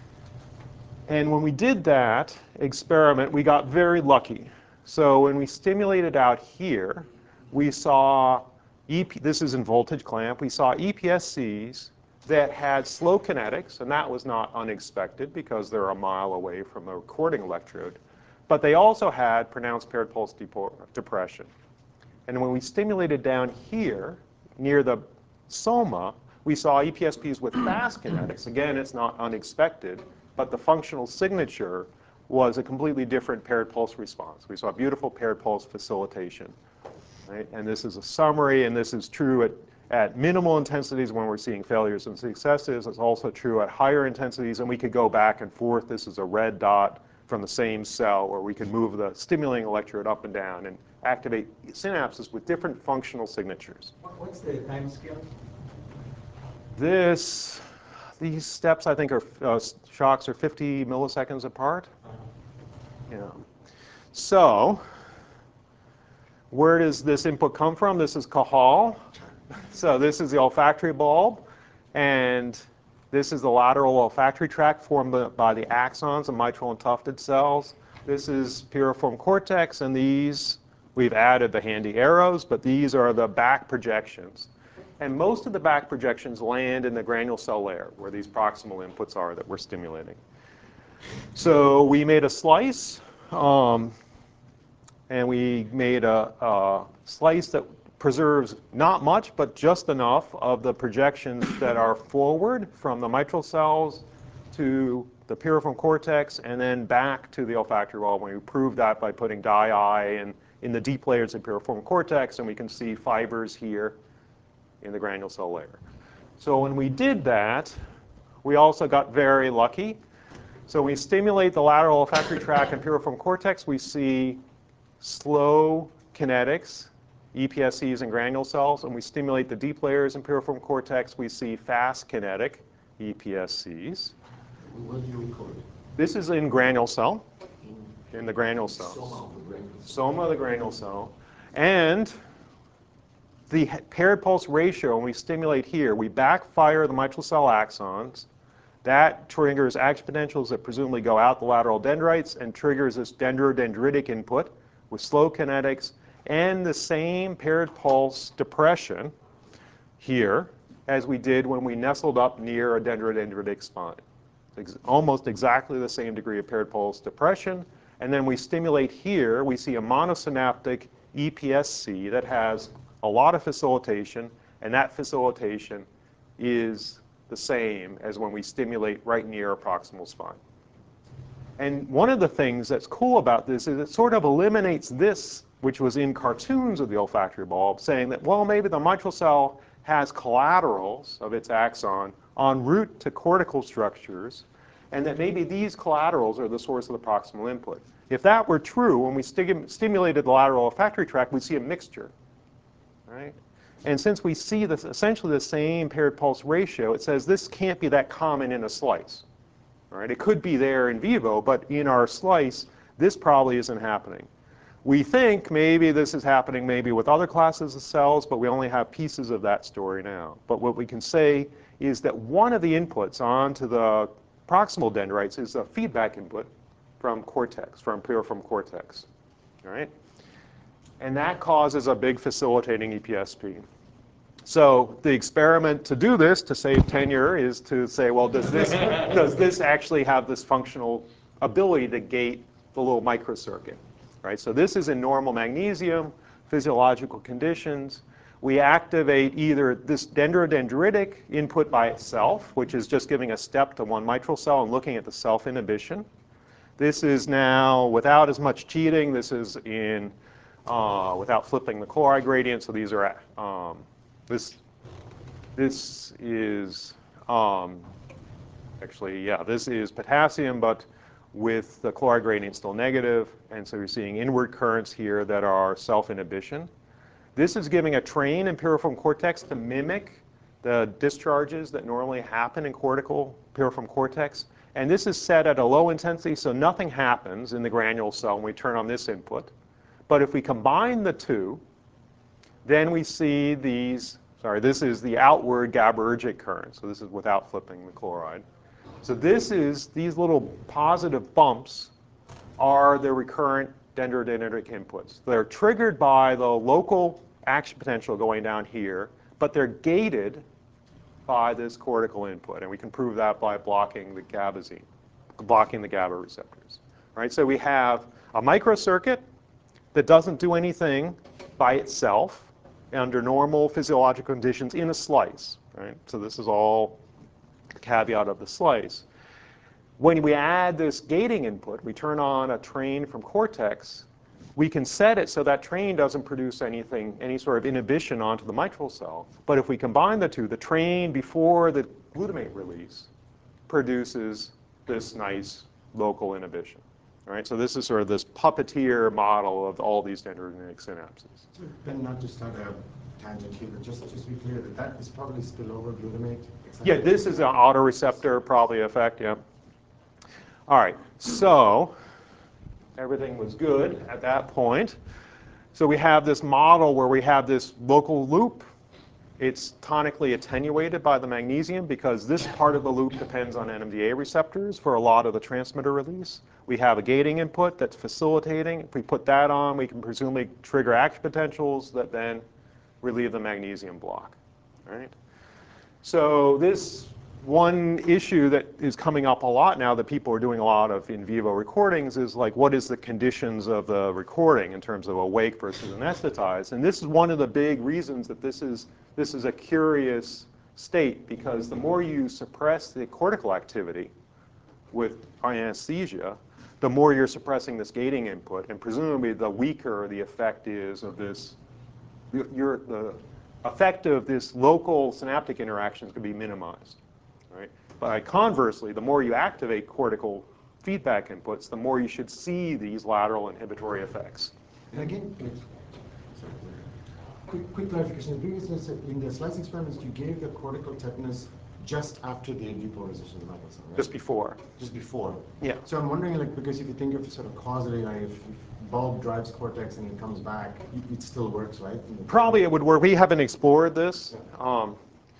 And when we did that experiment, we got very lucky. So when we stimulated out here, we saw, this is in voltage clamp, we saw EPSCs that had slow kinetics, and that was not unexpected because they're a mile away from the recording electrode. But they also had pronounced paired pulse depression. And when we stimulated down here, near the soma, we saw EPSPs with fast kinetics. Again, it's not unexpected, but the functional signature was a completely different paired pulse response. We saw beautiful paired pulse facilitation. Right? And this is a summary, and this is true at minimal intensities when we're seeing failures and successes. It's also true at higher intensities, and we could go back and forth. This is a red dot from the same cell, where we can move the stimulating electrode up and down and activate synapses with different functional signatures. What's the time scale? These steps, I think, shocks are 50 milliseconds apart. So where does this input come from? This is Cajal. So this is the olfactory bulb, and this is the lateral olfactory tract formed by the axons of mitral and tufted cells. This is piriform cortex, and these, we've added the handy arrows, but these are the back projections. And most of the back projections land in the granule cell layer, where these proximal inputs are that we're stimulating. So we made a slice. and we made a slice that preserves not much, but just enough of the projections that are forward from the mitral cells to the piriform cortex and then back to the olfactory bulb. We proved that by putting dye in the deep layers of piriform cortex, and we can see fibers here in the granule cell layer. So when we did that, we also got very lucky. So we stimulate the lateral olfactory tract and piriform cortex. We see slow kinetics, EPSCs and granule cells, and we stimulate the deep layers in piriform cortex. We see fast kinetic EPSCs. What do you record? This is in granule cell, in the granule cells. Soma of the granule cell. Soma of the granule cell. And the paired pulse ratio, when we stimulate here, we backfire the mitral cell axons. That triggers action potentials that presumably go out the lateral dendrites and triggers this dendrodendritic input with slow kinetics and the same paired pulse depression here as we did when we nestled up near a dendrodendritic spine. Almost exactly the same degree of paired pulse depression. And then we stimulate here, we see a monosynaptic EPSC that has a lot of facilitation, and that facilitation is the same as when we stimulate right near a proximal spine. And one of the things that's cool about this is it sort of eliminates this, which was in cartoons of the olfactory bulb, saying that, well, maybe the mitral cell has collaterals of its axon en route to cortical structures, and that maybe these collaterals are the source of the proximal input. If that were true, when we stimulated the lateral olfactory tract, we'd see a mixture, right? And since we see this, essentially the same paired pulse ratio, it says this can't be that common in a slice, right? It could be there in vivo, but in our slice, this probably isn't happening. We think maybe this is happening maybe with other classes of cells, but we only have pieces of that story now. But what we can say is that one of the inputs onto the proximal dendrites is a feedback input from cortex, from piriform cortex, all right? And that causes a big facilitating EPSP. So the experiment to do this, to save tenure, is to say, well, does this actually have this functional ability to gate the little microcircuit, right? So this is in normal magnesium, physiological conditions. We activate either this dendrodendritic input by itself, which is just giving a step to one mitral cell and looking at the self-inhibition. This is now, without as much cheating, this is in without flipping the chloride gradient. So these are, this is, actually, yeah, this is potassium, but with the chloride gradient still negative. And so you're seeing inward currents here that are self-inhibition. This is giving a train in piriform cortex to mimic the discharges that normally happen in cortical piriform cortex. And this is set at a low intensity, so nothing happens in the granule cell when we turn on this input. But if we combine the two, then we see these, sorry, this is the outward GABAergic current. So this is without flipping the chloride. So this is, these little positive bumps are the recurrent dendrodendritic inputs. They're triggered by the local action potential going down here, but they're gated by this cortical input. And we can prove that by blocking the GABAzine, blocking the GABA receptors. Right? So we have a microcircuit that doesn't do anything by itself under normal physiological conditions in a slice. Right? So this is all the caveat of the slice. When we add this gating input, we turn on a train from cortex, we can set it so that train doesn't produce anything, any sort of inhibition onto the mitral cell. But if we combine the two, the train before the glutamate release produces this nice local inhibition. All right, so this is sort of this puppeteer model of all these dendrodendritic synapses. Ben, not just on a tangent here, but just to be clear, that is probably spillover glutamate? Yeah, this is an autoreceptor probably effect, yeah. All right, so everything was good at that point. So we have this model where we have this local loop. It's tonically attenuated by the magnesium because this part of the loop depends on NMDA receptors for a lot of the transmitter release. We have a gating input that's facilitating. If we put that on, we can presumably trigger action potentials that then relieve the magnesium block. All right? So this one issue that is coming up a lot now that people are doing a lot of in vivo recordings is like, what is the conditions of the recording in terms of awake versus anesthetized? And this is one of the big reasons that this is a curious state, because the more you suppress the cortical activity with anesthesia, the more you're suppressing this gating input, and presumably the weaker the effect is of this. The effect of this local synaptic interactions could be minimized. Right? But conversely, the more you activate cortical feedback inputs, the more you should see these lateral inhibitory effects. And again, quick clarification. In the slice experiments, you gave the cortical tetanus just after the depolarization of the metal cell, right? Just before. Just before. Yeah. So I'm wondering, like, because if you think of sort of causally, like, if bulb drives cortex and it comes back, it still works, right? Probably it would work. We haven't explored this. Yeah.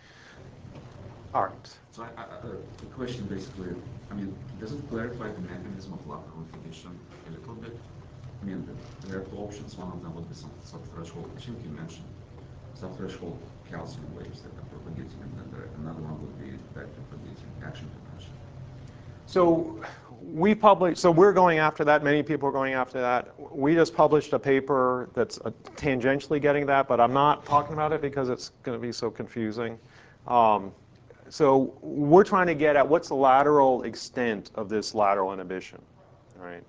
All right. So the question basically, I mean, does it clarify the mechanism of lateral inhibition a little bit? I mean, there are two options. One of them would be some subthreshold, I think you mentioned, subthreshold calcium waves that are propagating, and then another one would be back propagating action potential. So we published, so we're going after that. Many people are going after that. We just published a paper that's tangentially getting that, but I'm not talking about it because it's going to be so confusing. So we're trying to get at what's the lateral extent of this lateral inhibition, right?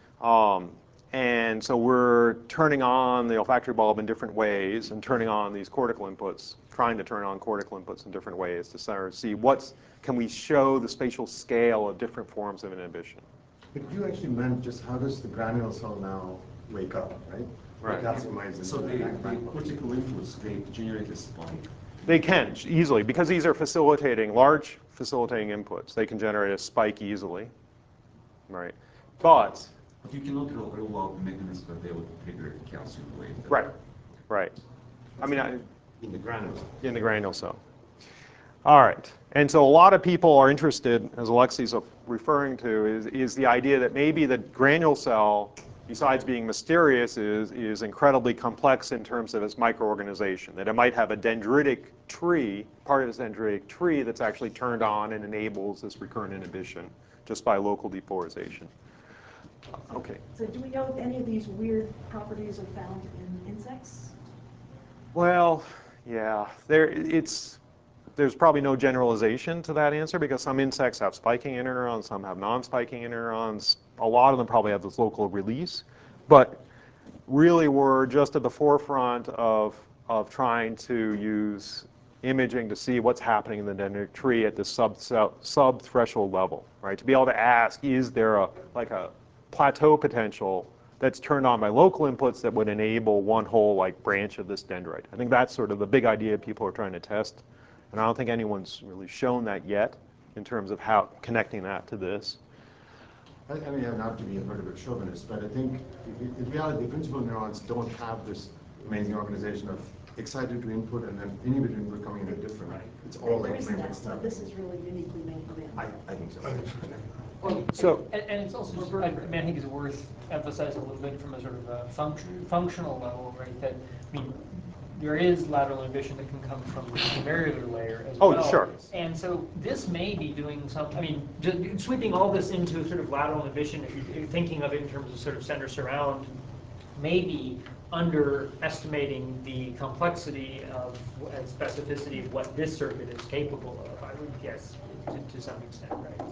And so we're turning on the olfactory bulb in different ways and turning on these cortical inputs, trying to turn on cortical inputs in different ways to sort of see can we show the spatial scale of different forms of inhibition. But you actually meant just how does the granule cell now wake up, right? Right. Calciumized. So the cortical inputs, they generate a spike. They can easily, because these are large facilitating inputs. They can generate a spike easily, right? But you cannot rule out the mechanism that they would trigger a calcium wave. Right. I mean, In the granule cell. in the granule cell. All right. And so a lot of people are interested, as Alexei's referring to, is the idea that maybe the granule cell, besides being mysterious, is incredibly complex in terms of its microorganization, that it might have a dendritic tree, part of its dendritic tree that's actually turned on and enables this recurrent inhibition just by local depolarization. Okay. So do we know if any of these weird properties are found in insects? Well, yeah, there's probably no generalization to that answer, because some insects have spiking interneurons, some have non-spiking interneurons. A lot of them probably have this local release. But really, we're just at the forefront of trying to use imaging to see what's happening in the dendritic tree at the sub-threshold level, right? To be able to ask, is there a plateau potential that's turned on by local inputs that would enable one whole branch of this dendrite? I think that's sort of the big idea people are trying to test. And I don't think anyone's really shown that yet in terms of how connecting that to this. I mean, not to be a vertebrate chauvinist, but I think in reality, the principal neurons don't have this amazing organization of excited to input and then inhibited input coming in different. Right. It's all like membrane stuff. But this is really uniquely made for them. I think so. Well, and it's also, I think it's worth emphasizing a little bit from a sort of a functional level, right? That, I mean, there is lateral inhibition that can come from the glomerular layer as well. Oh, sure. And so this may be doing sweeping all this into sort of lateral inhibition, if you're thinking of it in terms of sort of center surround, maybe underestimating the complexity and specificity of what this circuit is capable of, I would guess, to some extent, right?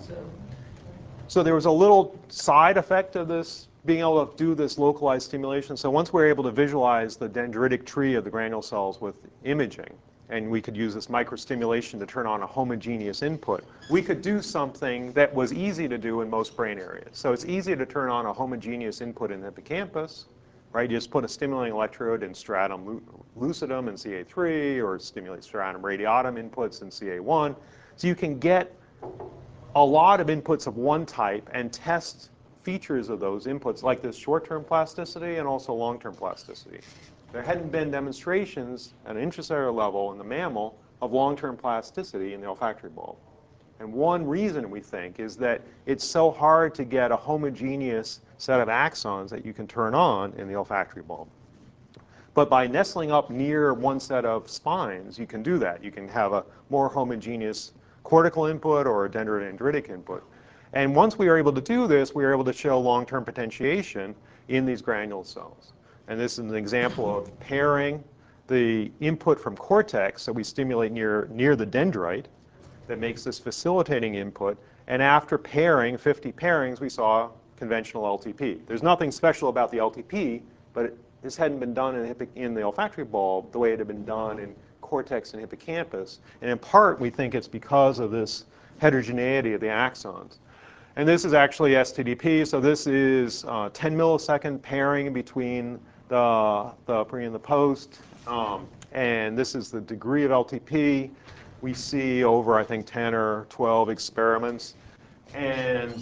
So there was a little side effect of this, being able to do this localized stimulation. So once we're able to visualize the dendritic tree of the granule cells with imaging, and we could use this microstimulation to turn on a homogeneous input, we could do something that was easy to do in most brain areas. So it's easy to turn on a homogeneous input in the hippocampus, right? You just put a stimulating electrode in stratum lucidum in CA3, or stimulate stratum radiatum inputs in CA1. So you can get a lot of inputs of one type and test features of those inputs, like this short-term plasticity and also long-term plasticity. There hadn't been demonstrations at an intracellular level in the mammal of long-term plasticity in the olfactory bulb. And one reason, we think, is that it's so hard to get a homogeneous set of axons that you can turn on in the olfactory bulb. But by nestling up near one set of spines, you can do that. You can have a more homogeneous cortical input or a dendrodendritic input. And once we are able to do this, we are able to show long-term potentiation in these granule cells. And this is an example of pairing the input from cortex that we stimulate near the dendrite that makes this facilitating input. And after pairing, 50 pairings, we saw conventional LTP. There's nothing special about the LTP, but this hadn't been done in the olfactory bulb the way it had been done in cortex and hippocampus. And in part, we think it's because of this heterogeneity of the axons. And this is actually STDP. So this is 10 millisecond pairing between the pre and the post. And this is the degree of LTP we see over, I think, 10 or 12 experiments. And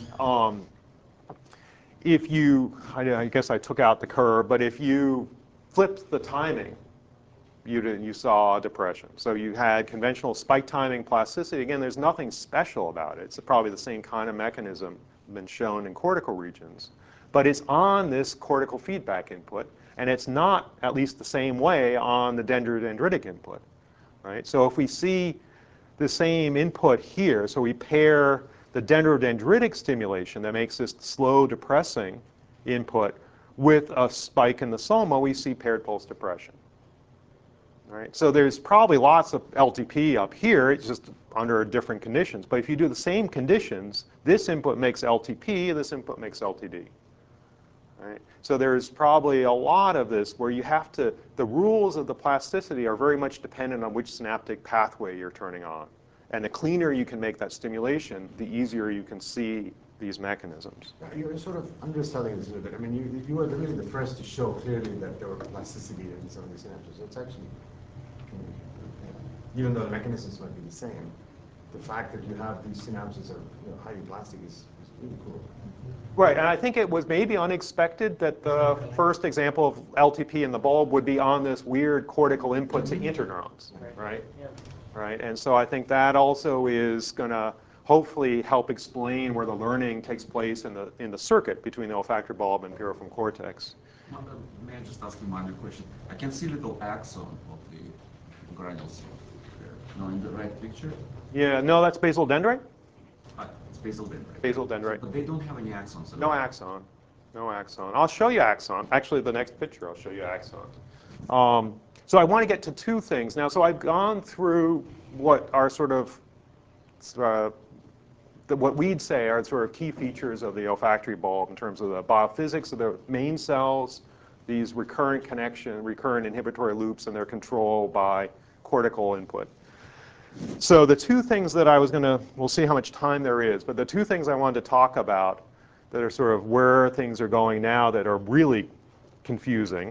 if you, I guess I took out the curve, but if you flipped the timing, you saw depression. So you had conventional spike timing plasticity. Again, there's nothing special about it. It's probably the same kind of mechanism been shown in cortical regions. But it's on this cortical feedback input, and it's not at least the same way on the dendrodendritic input. Right? So if we see the same input here, so we pair the dendrodendritic stimulation that makes this slow depressing input with a spike in the soma, we see paired pulse depression. Right? So there's probably lots of LTP up here, it's just under different conditions. But if you do the same conditions, this input makes LTP, this input makes LTD. Right? So there's probably a lot of this where you have to, the rules of the plasticity are very much dependent on which synaptic pathway you're turning on. And the cleaner you can make that stimulation, the easier you can see these mechanisms. You're sort of underselling this a little bit. I mean, you were really the first to show clearly that there were plasticity in some of these synapses. So it's actually, even though the mechanisms might be the same, the fact that you have these synapses are highly plastic is really cool. Right, and I think it was maybe unexpected that the first example of LTP in the bulb would be on this weird cortical input to interneurons, right? Yeah. Right, and so I think that also is going to hopefully help explain where the learning takes place in the circuit between the olfactory bulb and piriform cortex. May I just ask a minor question? I can see little axon of the granule cell there. No, in the right picture? Yeah, no, that's basal dendrite. It's basal dendrite. Basal dendrite. But they don't have any axons at No all. axon. No axon. I'll show you axon. Actually, the next picture, I'll show you axon. So I want to get to two things. Now, so I've gone through what are sort of, what we'd say are sort of key features of the olfactory bulb in terms of the biophysics of the main cells, these recurrent inhibitory loops, and their control by cortical input. So the two things that I was going to, we'll see how much time there is, but the two things I wanted to talk about that are sort of where things are going now that are really confusing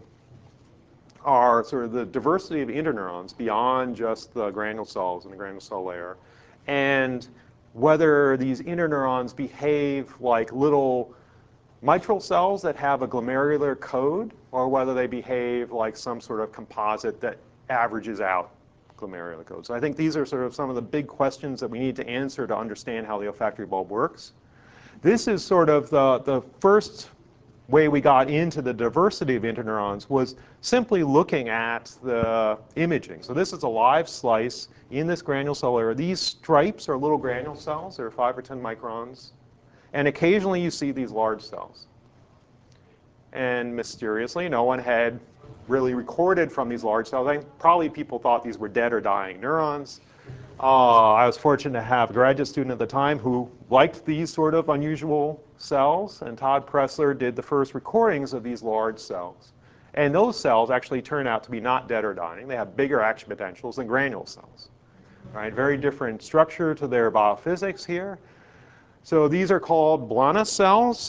are sort of the diversity of interneurons beyond just the granule cells and the granule cell layer, and whether these interneurons behave like little mitral cells that have a glomerular code, or whether they behave like some sort of composite that averages out glomerular code. So I think these are sort of some of the big questions that we need to answer to understand how the olfactory bulb works. This is sort of the first way we got into the diversity of interneurons was simply looking at the imaging. So this is a live slice in this granule cell layer. These stripes are little granule cells. They're 5 or 10 microns. And occasionally you see these large cells. And mysteriously, no one had really recorded from these large cells. I think probably people thought these were dead or dying neurons. I was fortunate to have a graduate student at the time who liked these sort of unusual cells, and Todd Pressler did the first recordings of these large cells. And those cells actually turn out to be not dead or dying. They have bigger action potentials than granule cells. Right? Very different structure to their biophysics here. So these are called Blana cells.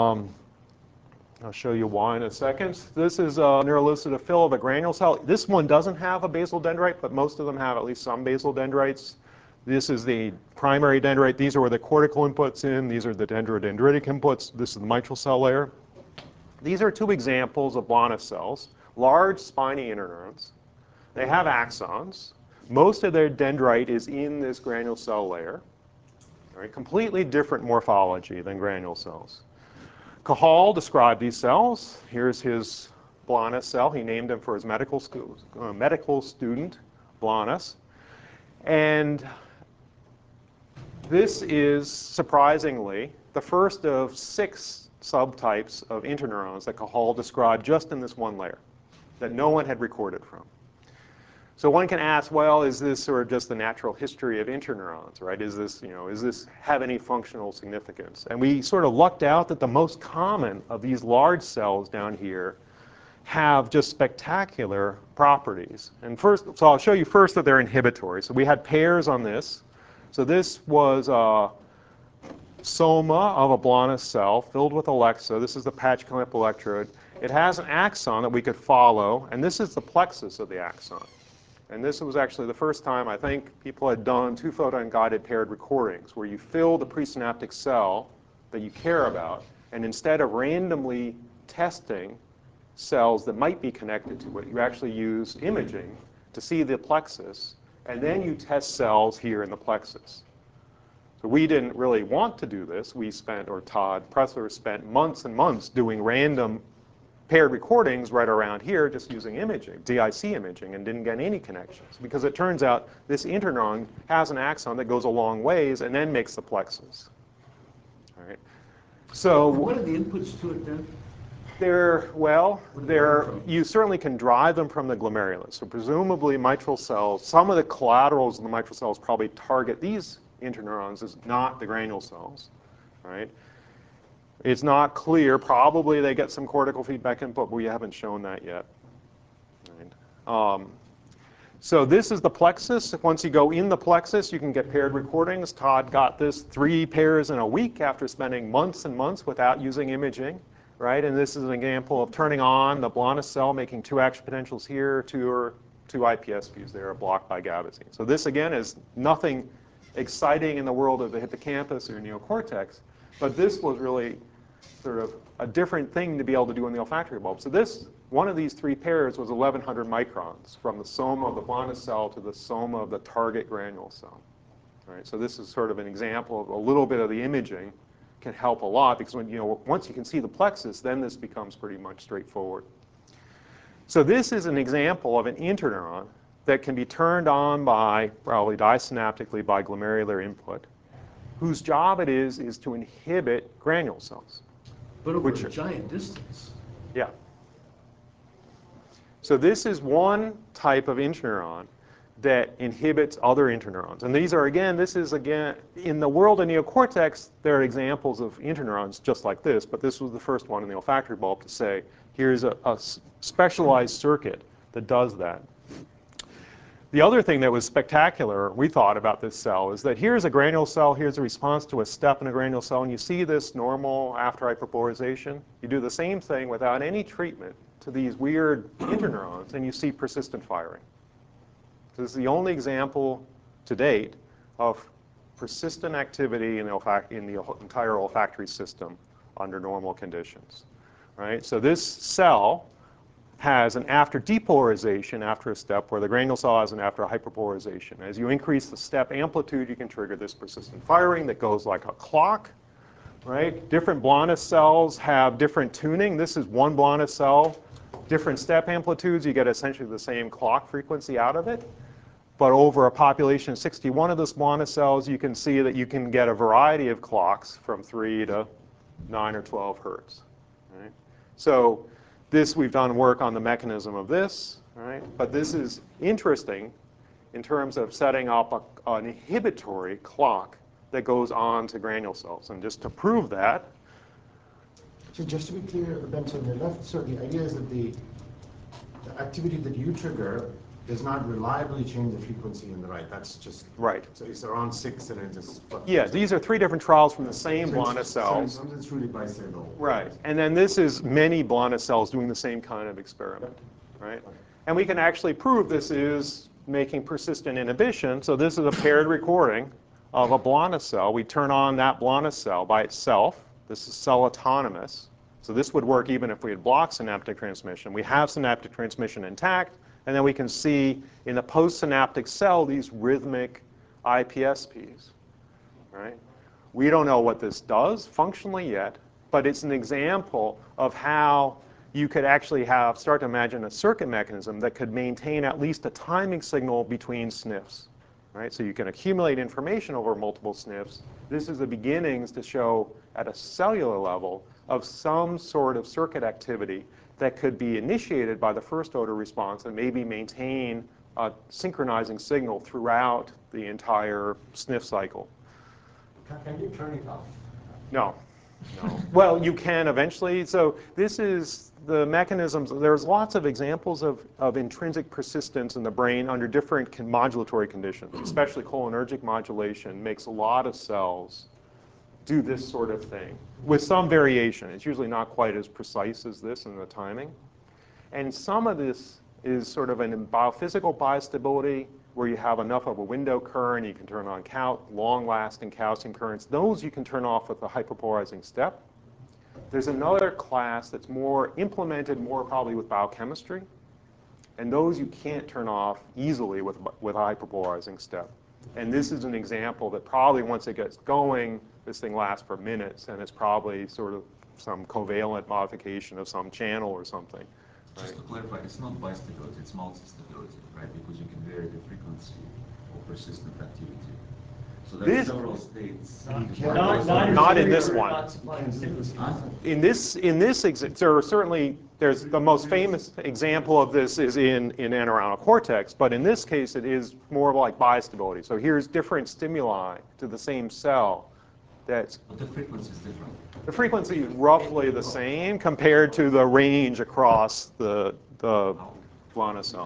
I'll show you why in a second. This is a neuroelucidophil of a granule cell. This one doesn't have a basal dendrite, but most of them have at least some basal dendrites. This is the primary dendrite. These are where the cortical inputs in. These are the dendrodendritic inputs. This is the mitral cell layer. These are two examples of Blana cells, large spiny interneurons. They have axons. Most of their dendrite is in this granule cell layer. Right? Completely different morphology than granule cells. Cajal described these cells. Here's his Blanas cell. He named him for his medical student, Blanas. And this is, surprisingly, the first of 6 subtypes of interneurons that Cajal described just in this one layer that no one had recorded from. So one can ask, well, is this sort of just the natural history of interneurons, right? Is this, does this have any functional significance? And we sort of lucked out that the most common of these large cells down here have just spectacular properties. And first, so I'll show you first that they're inhibitory. So we had pairs on this. So this was a soma of a Blana cell filled with Alexa. This is the patch clamp electrode. It has an axon that we could follow, and this is the plexus of the axon. And this was actually the first time I think people had done 2-photon guided paired recordings where you fill the presynaptic cell that you care about, and instead of randomly testing cells that might be connected to it, you actually use imaging to see the plexus, and then you test cells here in the plexus. So we didn't really want to do this. We spent, or Todd Pressler spent months and months doing random paired recordings right around here just using imaging, DIC imaging, and didn't get any connections because it turns out this interneuron has an axon that goes a long ways and then makes the plexus. All right. So what are the inputs to it then? You certainly can drive them from the glomerulus. So presumably mitral cells, some of the collaterals in the mitral cells probably target these interneurons as not the granule cells, right? It's not clear. Probably they get some cortical feedback input, but we haven't shown that yet. Right. So this is the plexus. Once you go in the plexus, you can get paired recordings. Todd got this 3 pairs in a week after spending months and months without using imaging. Right? And this is an example of turning on the Blana cell, making 2 action potentials here, 2 IPSPs there are blocked by gabazine. So this, again, is nothing exciting in the world of the hippocampus or neocortex, but this was really sort of a different thing to be able to do in the olfactory bulb. So this, one of these 3 pairs was 1,100 microns from the soma of the Blana cell to the soma of the target granule cell. All right? So this is sort of an example of a little bit of the imaging can help a lot because when, once you can see the plexus, then this becomes pretty much straightforward. So this is an example of an interneuron that can be turned on by, probably disynaptically by glomerular input, whose job it is to inhibit granule cells. But over a giant distance. Yeah. So this is one type of interneuron that inhibits other interneurons. And these are, again, in the world of neocortex, there are examples of interneurons just like this, but this was the first one in the olfactory bulb to say, here's a specialized circuit that does that. The other thing that was spectacular, we thought, about this cell is that here's a granule cell, here's a response to a step in a granule cell, and you see this normal after hyperpolarization. You do the same thing without any treatment to these weird interneurons, and you see persistent firing. This is the only example to date of persistent activity in the entire olfactory system under normal conditions. Right? So this cell has an after depolarization after a step where the granule cell has an after hyperpolarization. As you increase the step amplitude, you can trigger this persistent firing that goes like a clock. Right? Different Blana cells have different tuning. This is one Blana cell. Different step amplitudes, you get essentially the same clock frequency out of it. But over a population of 61 of those Blana cells, you can see that you can get a variety of clocks from 3 to 9 or 12 hertz. Right? So this, we've done work on the mechanism of this. Right? But this is interesting in terms of setting up an inhibitory clock that goes on to granule cells. And just to prove that. So just to be clear, Ben, so on the left, so the idea is that the activity that you trigger does not reliably change the frequency in the right. That's just right. So it's around 6, and it just. Yeah, these are 3 different trials from the same Blana cells. So it's really bicellular. Right, and then this is many Blana cells doing the same kind of experiment, right? And we can actually prove this is making persistent inhibition. So this is a paired recording of a Blana cell. We turn on that Blana cell by itself. This is cell autonomous. So this would work even if we had blocked synaptic transmission. We have synaptic transmission intact. And then we can see in the postsynaptic cell these rhythmic IPSPs. Right? We don't know what this does functionally yet, but it's an example of how you could actually start to imagine a circuit mechanism that could maintain at least a timing signal between sniffs. right? So you can accumulate information over multiple SNFs. This is the beginnings to show at a cellular level of some sort of circuit activity that could be initiated by the first order response and maybe maintain a synchronizing signal throughout the entire SNF cycle. Can you turn it off? No. No. Well, you can eventually. So this is the mechanisms. There's lots of examples of intrinsic persistence in the brain under different modulatory conditions, especially cholinergic modulation makes a lot of cells do this sort of thing with some variation. It's usually not quite as precise as this in the timing. And some of this is sort of an biophysical biostability where you have enough of a window current, you can turn on long-lasting calcium currents. Those you can turn off with the hyperpolarizing step. There's another class that's more implemented, more probably with biochemistry. And those you can't turn off easily with a hyperpolarizing step. And this is an example that probably once it gets going, this thing lasts for minutes, and it's probably sort of some covalent modification of some channel or something. Just to clarify, it's not bistability, it's multi-stability, right? Because you can vary the frequency of persistent activity. So there are several states. Not in this one. In this, there's the most famous example of this is in entorhinal cortex, but in this case it is more like biostability. So here's different stimuli to the same cell. But the frequency is different. The frequency is roughly the same compared to the range across the GLaNA cell.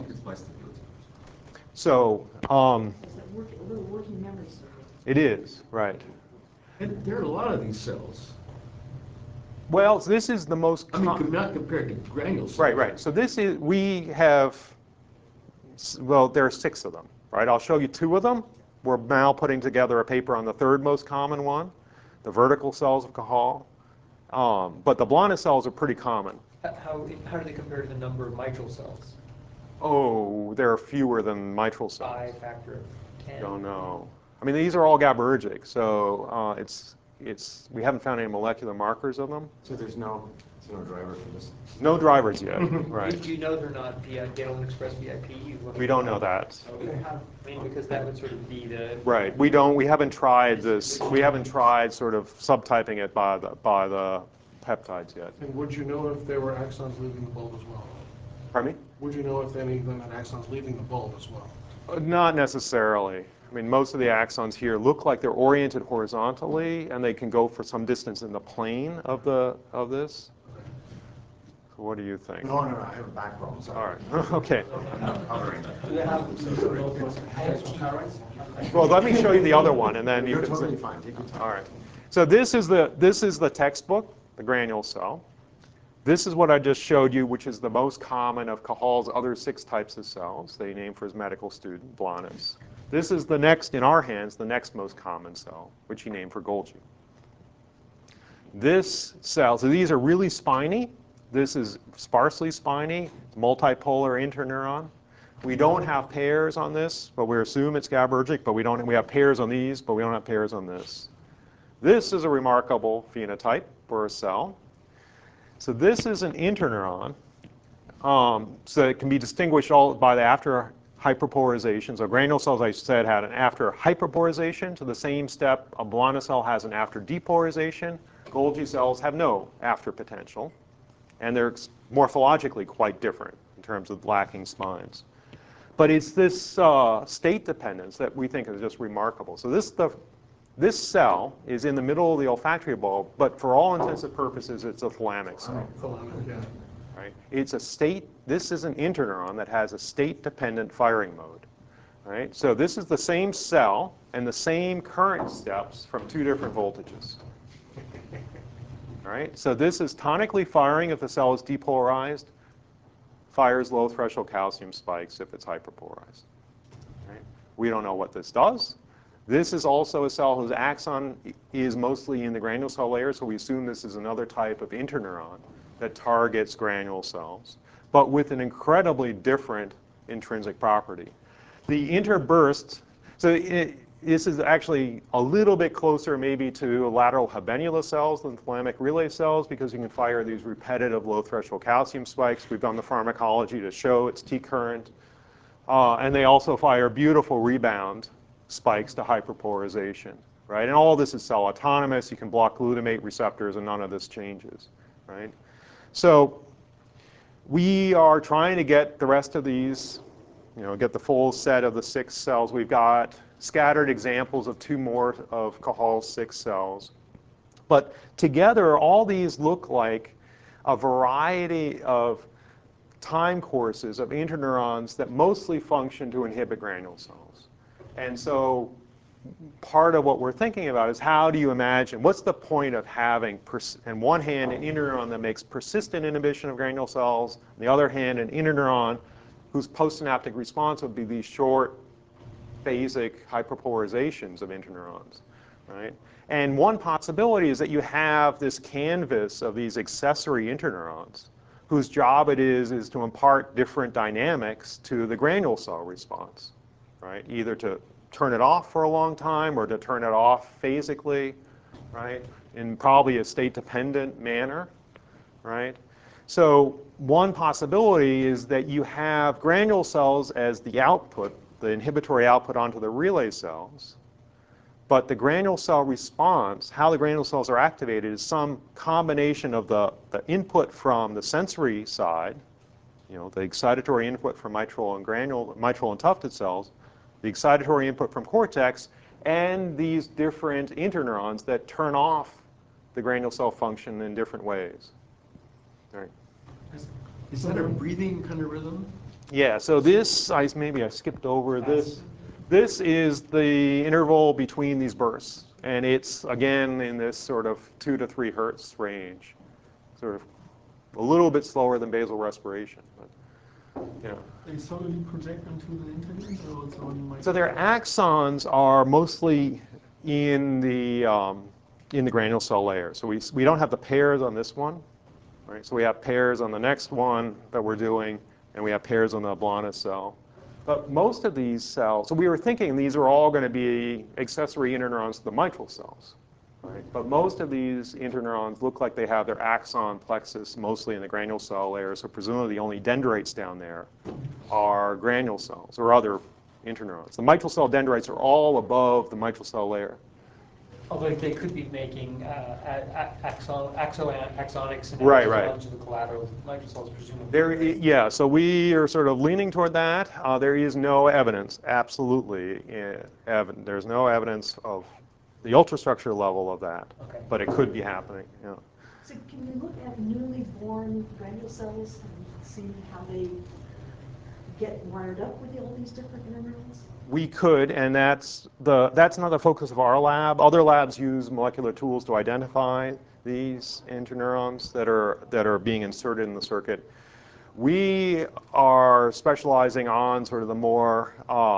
So It's a little working memory circuit. it is, right. And there are a lot of these cells. Well, this is the most Not compared to granule cells. Right. So this is, there are 6 of them, right? I'll show you 2 of them. We're now putting together a paper on the 3rd most common one, the vertical cells of Cajal. But the GLaNA cells are pretty common. How do they compare to the number of mitral cells? Oh, there are fewer than mitral cells. By a factor of 10? Don't know. I mean, these are all GABAergic, so we haven't found any molecular markers of them. So there's no driver for this? No drivers yet, right. Do you know they're not they don't express VIP? We don't know that. I mean, because that would sort of be the... Right, we haven't tried this, we haven't tried sort of subtyping it by the peptides yet. And would you know if there were axons leaving the bulb as well? Pardon me? Would you know if any of them had axons leaving the bulb as well? Not necessarily. I mean, most of the axons here look like they're oriented horizontally, and they can go for some distance in the plane of this. So what do you think? No, I have a back problem. Sorry. All right, okay. Do they have currents? Well, let me show you the other one, and then you You're can totally see. fine. Take your time. All right. So this is the textbook, the granule cell. This is what I just showed you, which is the most common of Cajal's other 6 types of cells that he named for his medical student, Blanes. This is the next, in our hands, the next most common cell, which he named for Golgi. This cell, so these are really spiny. This is sparsely spiny, multipolar interneuron. We don't have pairs on this, but we assume it's GABAergic, but we have pairs on these, but we don't have pairs on this. This is a remarkable phenotype for a cell. So this is an interneuron. So it can be distinguished all by the after hyperpolarization. So granule cells, I said, had an after hyperpolarization. To the same step, a GLaNA cell has an after depolarization. Golgi cells have no after potential. And they're morphologically quite different in terms of lacking spines. But it's this state dependence that we think is just remarkable. So this cell is in the middle of the olfactory bulb, but for all intents and purposes, it's a thalamic cell. Right? It's a state. This is an interneuron that has a state-dependent firing mode. Right? So this is the same cell and the same current steps from 2 different voltages. All right? So this is tonically firing if the cell is depolarized, fires low threshold calcium spikes if it's hyperpolarized. Right? We don't know what this does. This is also a cell whose axon is mostly in the granule cell layer, so we assume this is another type of interneuron that targets granule cells, but with an incredibly different intrinsic property. The interburst, this is actually a little bit closer maybe to lateral habenula cells than thalamic relay cells because you can fire these repetitive low threshold calcium spikes. We've done the pharmacology to show it's T current. And they also fire beautiful rebound spikes to hyperpolarization, right? And all this is cell autonomous. You can block glutamate receptors, and none of this changes, right? So we are trying to get the rest of these, get the full set of the 6 cells. We've got scattered examples of 2 more of Cajal's 6 cells. But together, all these look like a variety of time courses of interneurons that mostly function to inhibit granule cells. And so part of what we're thinking about is how do you imagine, what's the point of having, on one hand, an interneuron that makes persistent inhibition of granule cells, on the other hand, an interneuron whose postsynaptic response would be these short phasic hyperpolarizations of interneurons, right? And one possibility is that you have this canvas of these accessory interneurons whose job it is to impart different dynamics to the granule cell response, right? Either to turn it off for a long time or to turn it off phasically, right? In probably a state-dependent manner, right? So one possibility is that you have granule cells as the output, the inhibitory output onto the relay cells, but the granule cell response, how the granule cells are activated, is some combination of the input from the sensory side, the excitatory input from mitral and tufted cells, the excitatory input from cortex, and these different interneurons that turn off the granule cell function in different ways. All right. Is that a breathing kind of rhythm? Yeah, so this, maybe I skipped over this. This is the interval between these bursts. And it's, again, in this sort of 2 to 3 hertz range. Sort of a little bit slower than basal respiration. But, They solely project onto the integrins, or also on so their axons are mostly in the granule cell layer. So we don't have the pairs on this one, right? So we have pairs on the next one that we're doing, and we have pairs on the Blana cell. But most of these cells, so we were thinking these are all going to be accessory interneurons to the mitral cells, right? But most of these interneurons look like they have their axon plexus mostly in the granule cell layer, so presumably the only dendrites down there are granule cells or other interneurons. The mitral cell dendrites are all above the mitral cell layer. Although they could be making axonics and Right, right. onto the collateral mitral cells, presumably. Yeah, so we are sort of leaning toward that. There is no evidence, absolutely. There's no evidence of the ultrastructure level of that, Okay. but it could be happening. Yeah. So can we look at newly born granule cells and see how they get wired up with all these different interneurons? We could, and that's not the focus of our lab. Other labs use molecular tools to identify these interneurons that are being inserted in the circuit. We are specializing on sort of the more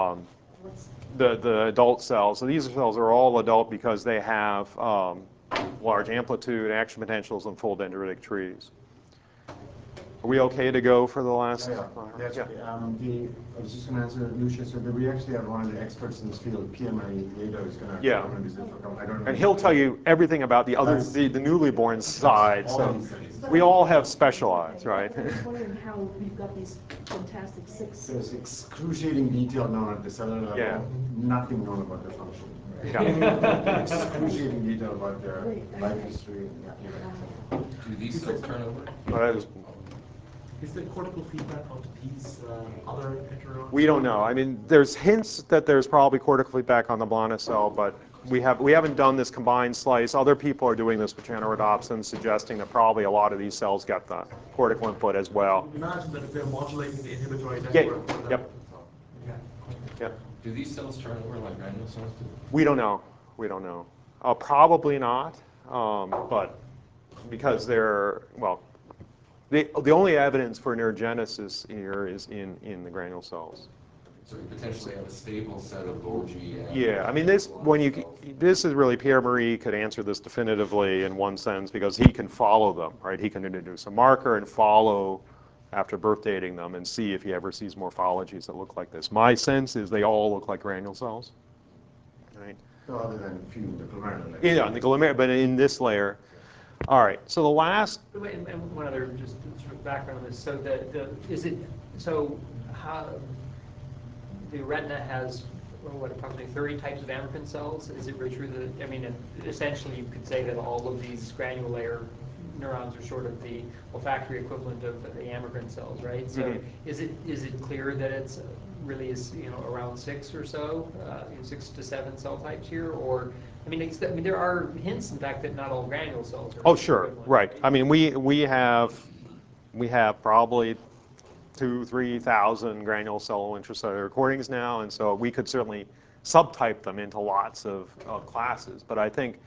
the adult cells. So these cells are all adult because they have large amplitude, action potentials, and full dendritic trees. Are we okay to go for the last? Yeah. That's okay. I was just going to answer Lucia. So we actually have one of the experts in this field, PMI later, is going to come and visit for a couple. I don't know. And he'll tell you everything about the other, the newly born side. So we all have specialized, right? I was wondering how you've got these fantastic 6. There's excruciating detail known at the cellular level. Yeah. Nothing known about their function. Yeah. Excruciating detail about their life history. Do these cells turn over? Is there cortical feedback onto these other interneurons? We don't know. I mean, there's hints that there's probably cortical feedback on the Blana cell, but we haven't done this combined slice. Other people are doing this with chanorodopsin, suggesting that probably a lot of these cells get the cortical input as well. Imagine that if they're modulating the inhibitory Yeah. network. Yep. Yep. Do these cells turn over like granule cells do? We don't know. We don't know. Probably not, but because they're, well, the only evidence for neurogenesis here is in the granule cells. So you potentially have a stable set of Golgi. Yeah, I mean this is really Pierre-Marie could answer this definitively in one sense because he can follow them, right? He can introduce a marker and follow after birth dating them and see if he ever sees morphologies that look like this. My sense is they all look like granule cells, right? So other than a few in the glomerular. Yeah, in the glomerular, but in this layer. All right, so the last. Wait, and one other just sort of background on this. So how the retina has what, approximately 30 types of amacrine cells? Is it really true that, I mean, essentially you could say that all of these granulaire neurons are sort of the olfactory equivalent of the amacrine cells, right? So is it clear that it's really is, you know, around 6 or so, 6 to 7 cell types here? Or, I mean, there are hints, in fact, that not all granule cells are. Oh, sure, right. I mean, we have probably 2,000-3,000 granule cell intracellular recordings now, and so we could certainly subtype them into lots of classes. But I think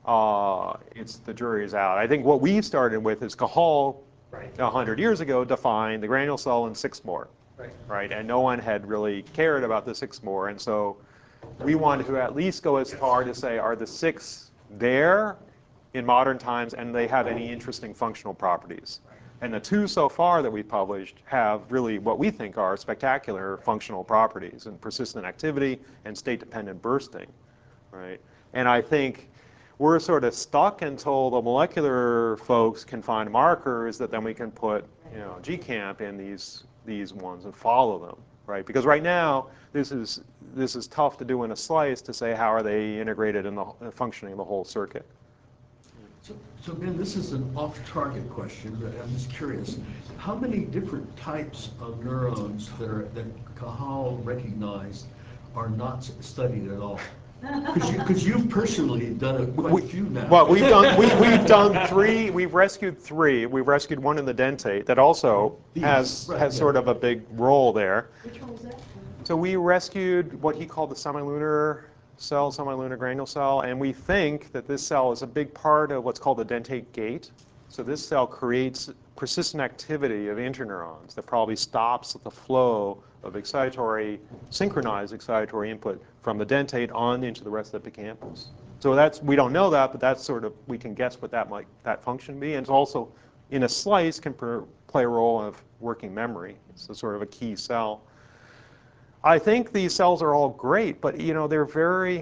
it's the jury is out. I think what we started with is Cajal, 100 years ago, defined the granule cell in 6 more. Right, and no one had really cared about the 6 more, and so we wanted to at least go as far to say, are the 6 there in modern times, and they have any interesting functional properties? And the 2 so far that we've published have really what we think are spectacular functional properties and persistent activity and state-dependent bursting, right? And I think we're sort of stuck until the molecular folks can find markers that then we can put, you know, GCamp in these ones and follow them, right? Because right now, this is tough to do in a slice to say how are they integrated in the functioning of the whole circuit. So Ben, this is an off-target question, but I'm just curious. How many different types of neurons that Cajal recognized are not studied at all? Because you've personally done quite a few now. Well, we've done 3. We've rescued 3. We've rescued 1 in the dentate that also has sort of a big role there. Which one was that? So we rescued what he called the semilunar cell, semilunar granule cell, and we think that this cell is a big part of what's called the dentate gate. So this cell creates persistent activity of interneurons that probably stops the flow of synchronized excitatory input from the dentate on into the rest of the hippocampus. So we don't know that, but that's sort of, we can guess what that function be. And it's also, in a slice, can play a role of working memory. It's a sort of a key cell. I think these cells are all great, but you know, there are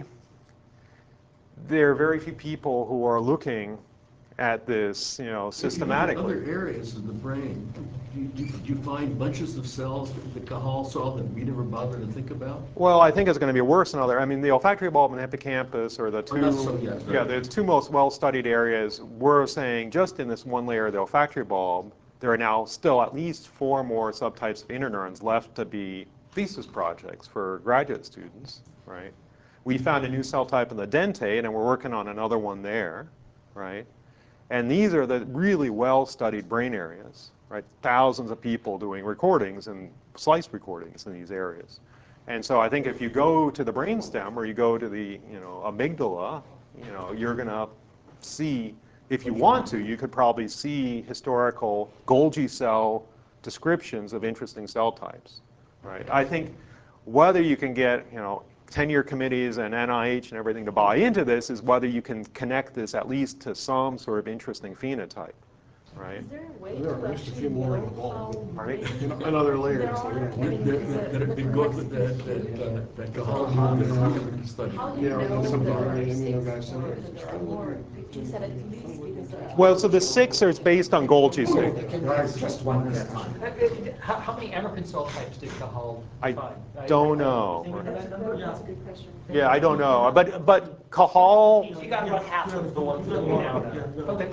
very few people who are looking at this, you know, systematically. In other areas of the brain, do you find bunches of cells that Cajal saw that we never bothered to think about? Well, I think it's going to be worse in other. I mean, the olfactory bulb and hippocampus are the 2. The 2 most well-studied areas. We're saying just in this one layer of the olfactory bulb, there are now still at least 4 more subtypes of interneurons left to be thesis projects for graduate students, right? We found a new cell type in the dentate, and we're working on another one there, right? And these are the really well-studied brain areas, right? Thousands of people doing recordings and slice recordings in these areas. And so I think if you go to the brainstem or you go to the, you know, amygdala, you know, you're going to see, if you want to, you could probably see historical Golgi cell descriptions of interesting cell types, right? I think whether you can get, you know, tenure committees and NIH and everything to buy into this is whether you can connect this at least to some sort of interesting phenotype, right? Is there a way There to are just a actually few more know involved. how Right? many Another layer. there are? I mean, That have been good, that Cajal haven't studied. How do you Yeah, know some there are are very 6 immunoglycemic. or that there are more? You said at least because Well, so the 6 are based on Golgi cell. Guys, just one at a time. How many amacrine cell types did Cajal I find? don't know. that's a good question. Yeah, I don't know. But Cajal, You got about half of the ones that we now know. Okay.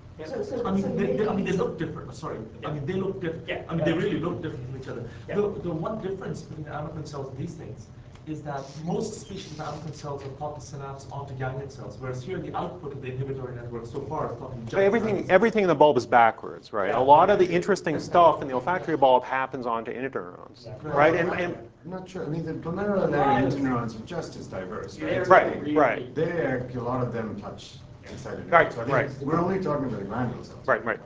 I mean, they look different. Sorry. I mean, they look different. Yeah. I mean, they really look different from each other. Yeah. The one difference between the amacrine cells and these things is that most species of amacrine cells are thought to synapse onto ganglion cells, whereas here the output of the inhibitory network so far is thought to be everything in the bulb is backwards, right? A lot of the interesting stuff in the olfactory bulb happens onto interneurons, right? And I'm not sure. I mean, the glomerular layer interneurons are just as diverse, right? right. There, a lot of them touch excited Right, neurons. So I think right. We're only talking about the granule cells. Right.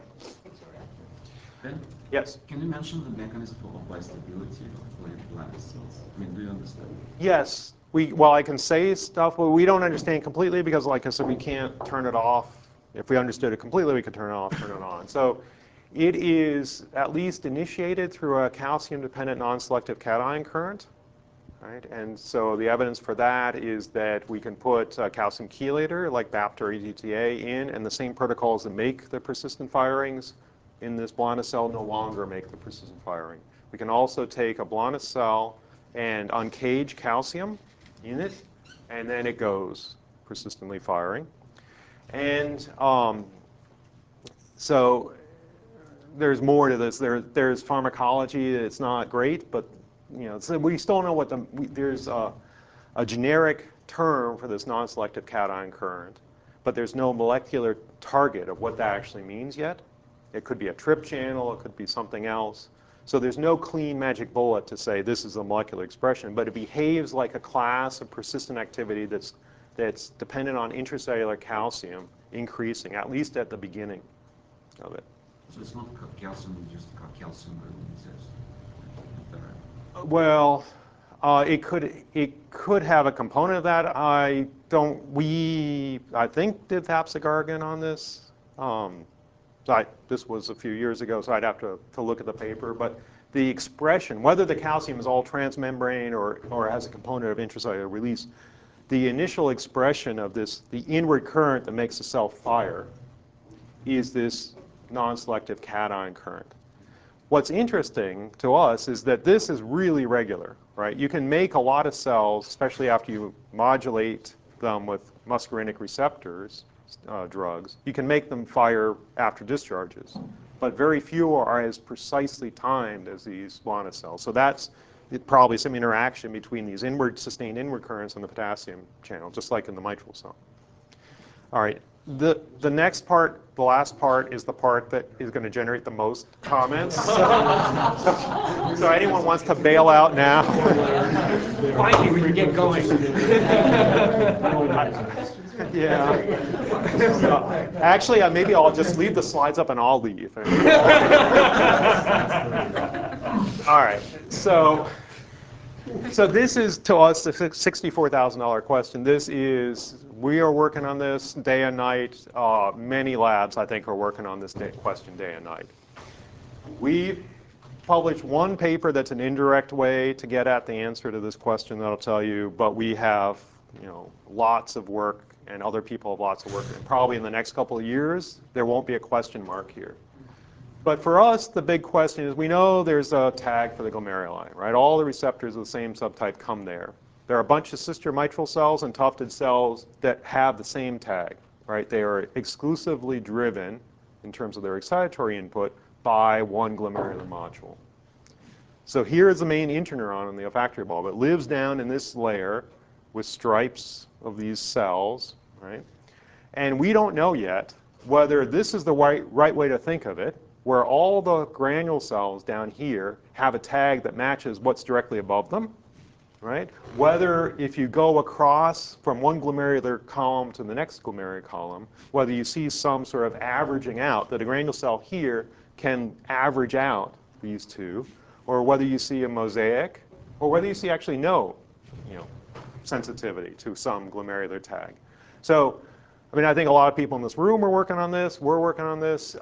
Ben, Yes. can you mention the mechanism of bistability of plant cells? I mean, do you understand? Yes. Well, I can say stuff, but we don't understand completely because, like I said, we can't turn it off. If we understood it completely, we could turn it off, turn it on. So it is at least initiated through a calcium-dependent non-selective cation current. Right? And so the evidence for that is that we can put a calcium chelator like BAPT or EDTA in, and the same protocols that make the persistent firings in this blindness cell no longer make the persistent firing. We can also take a blindness cell and uncage calcium in it, and then it goes persistently firing. And so there's more to this. There's pharmacology. It's not great, but so we still know what there's a generic term for this non-selective cation current, but there's no molecular target of what that actually means yet. It could be a trip channel. It could be something else. So there's no clean magic bullet to say this is a molecular expression, but it behaves like a class of persistent activity that's dependent on intracellular calcium increasing, at least at the beginning of it. So it's not calcium, just calcium releases. Well, it could have a component of that. I think did Thapsigargan on this. This was a few years ago, so I'd have to look at the paper. But the expression, whether the calcium is all transmembrane or has a component of intracellular release, the initial expression of this, the inward current that makes the cell fire, is this non-selective cation current. What's interesting to us is that this is really regular, right? You can make a lot of cells, especially after you modulate them with muscarinic receptors, drugs. You can make them fire after discharges, but very few are as precisely timed as these Schwann cells. So that's probably some interaction between these sustained inward currents and the potassium channel, just like in the mitral cell. All right. The next part, the last part, is the part that is going to generate the most comments. So anyone wants to bail out now? Finally, we can get going. Yeah. So, actually, maybe I'll just leave the slides up and I'll leave. All right. So this is, to us, the $64,000 question. We are working on this day and night. Many labs, I think, are working on this question day and night. We've published one paper that's an indirect way to get at the answer to this question that I'll tell you, but we have lots of work, and other people have lots of work. And probably in the next couple of years, there won't be a question mark here. But for us, the big question is, we know there's a tag for the glomeruli, right? All the receptors of the same subtype come there. There are a bunch of sister mitral cells and tufted cells that have the same tag, right? They are exclusively driven, in terms of their excitatory input, by one glomerular module. So here is the main interneuron in the olfactory bulb. It lives down in this layer with stripes of these cells, right? And we don't know yet whether this is the right way to think of it, where all the granule cells down here have a tag that matches what's directly above them, right? Whether if you go across from one glomerular column to the next glomerular column, whether you see some sort of averaging out, that a granule cell here can average out these two, or whether you see a mosaic, or whether you see actually no sensitivity to some glomerular tag. So, I mean, I think a lot of people in this room are working on this. We're working on this.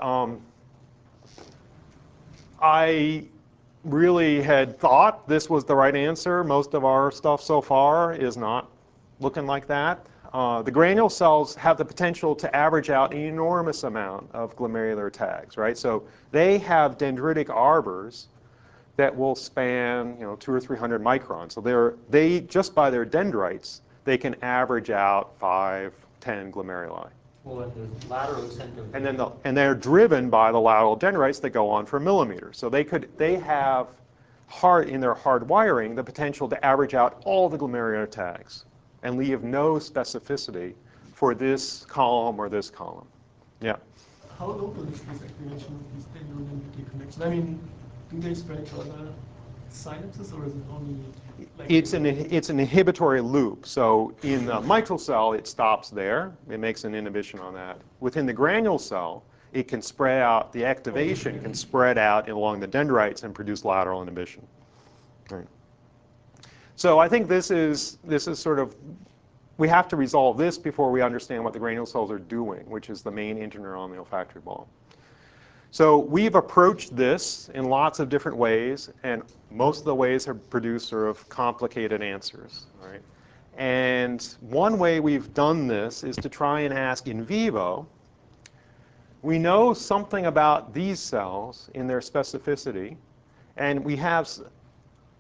I really had thought this was the right answer. Most of our stuff so far is not looking like that. The granule cells have the potential to average out an enormous amount of glomerular tags, right? So they have dendritic arbors that will span 200 or 300 microns. So they just by their dendrites, they can average out 5, 10 glomeruli. Well, and the lateral extent of And they're driven by the lateral dendrites that go on for millimeters. So they have in their hard wiring the potential to average out all the glomerular tags and leave no specificity for this column or this column. Yeah. How local is this activation of these dendrodendritic connections? I mean, do they spread to other synapses, or is it only like... It's an inhibitory loop. So in the mitral cell, it stops there. It makes an inhibition on that. Within the granule cell, it can spread out, the activation can spread out along the dendrites and produce lateral inhibition. Right. So I think this is sort of, we have to resolve this before we understand what the granule cells are doing, which is the main interneuron in the olfactory bulb. So we've approached this in lots of different ways, and most of the ways have produced sort of complicated answers, right? And one way we've done this is to try and ask in vivo. We know something about these cells in their specificity, and we have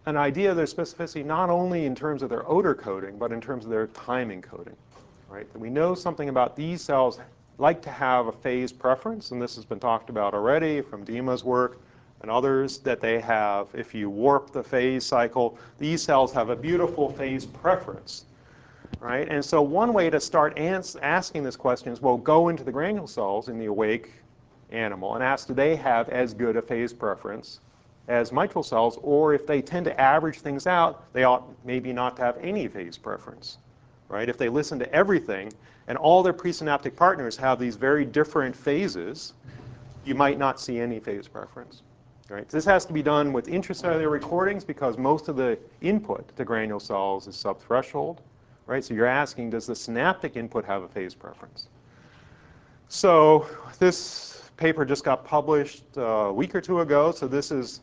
an idea of their specificity not only in terms of their odor coding, but in terms of their time encoding. Right? We know something about these cells like to have a phase preference, and this has been talked about already from Dima's work and others, that they have, if you warp the phase cycle, these cells have a beautiful phase preference. Right? And so one way to start asking this question is, well, go into the granule cells in the awake animal and ask, do they have as good a phase preference as mitral cells, or if they tend to average things out, they ought maybe not to have any phase preference. Right? If they listen to everything and all their presynaptic partners have these very different phases, you might not see any phase preference. Right? This has to be done with intracellular recordings because most of the input to granule cells is subthreshold. Right? So you're asking, does the synaptic input have a phase preference? So this paper just got published a week or two ago. So this is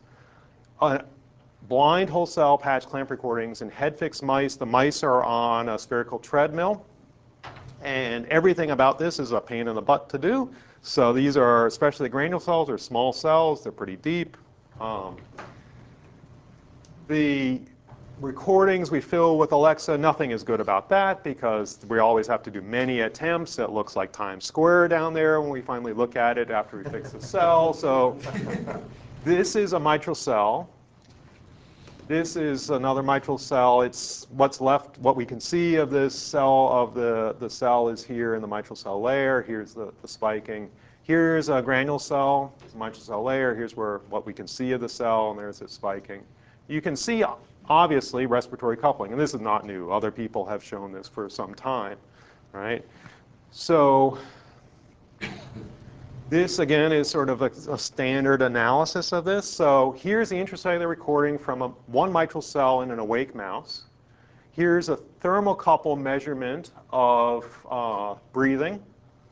blind whole cell patch clamp recordings in head-fixed mice. The mice are on a spherical treadmill. And everything about this is a pain in the butt to do. So these are, especially the granule cells, are small cells. They're pretty deep. The recordings we fill with Alexa, nothing is good about that because we always have to do many attempts. It looks like Times Square down there when we finally look at it after we fix the cell. So this is a mitral cell. This is another mitral cell. It's what's left, what we can see of this cell, of the cell is here in the mitral cell layer. Here's the spiking. Here's a granule cell, it's a mitral cell layer. Here's what we can see of the cell, and there's its spiking. You can see, obviously, respiratory coupling, and this is not new. Other people have shown this for some time, right? So this, again, is sort of a standard analysis of this. So here's the intracellular recording from one mitral cell in an awake mouse. Here's a thermocouple measurement of breathing.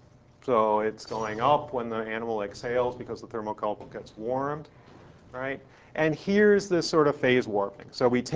So it's going up when the animal exhales because the thermocouple gets warmed, right? And here's this sort of phase warping. So we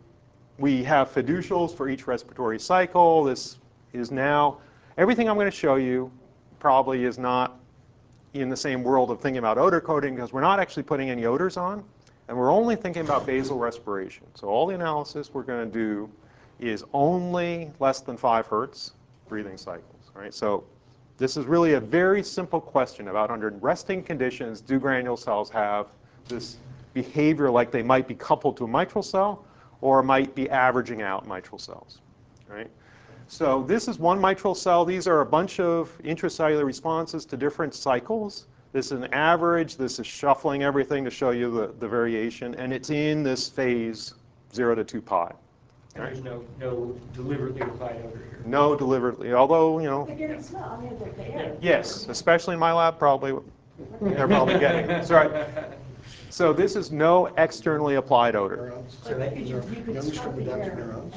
have fiducials for each respiratory cycle. This is now, everything I'm going to show you probably is not in the same world of thinking about odor coding because we're not actually putting any odors on, and we're only thinking about basal respiration. So all the analysis we're going to do is only less than 5 hertz breathing cycles, right? So this is really a very simple question about under resting conditions, do granule cells have this behavior like they might be coupled to a mitral cell or might be averaging out mitral cells, right? So this is one mitral cell. These are a bunch of intracellular responses to different cycles. This is an average. This is shuffling everything to show you the variation. And it's in this phase 0 to 2 pi. And there's no deliberately applied odor here. No deliberately, although, you know. They're getting smell. I mean, the air. Yes, especially in my lab, probably. They're probably getting it. That's right. So this is no externally applied odor. So that means You could young smell the adaptive air. neurons.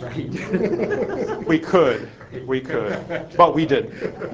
Right. We could, but we didn't.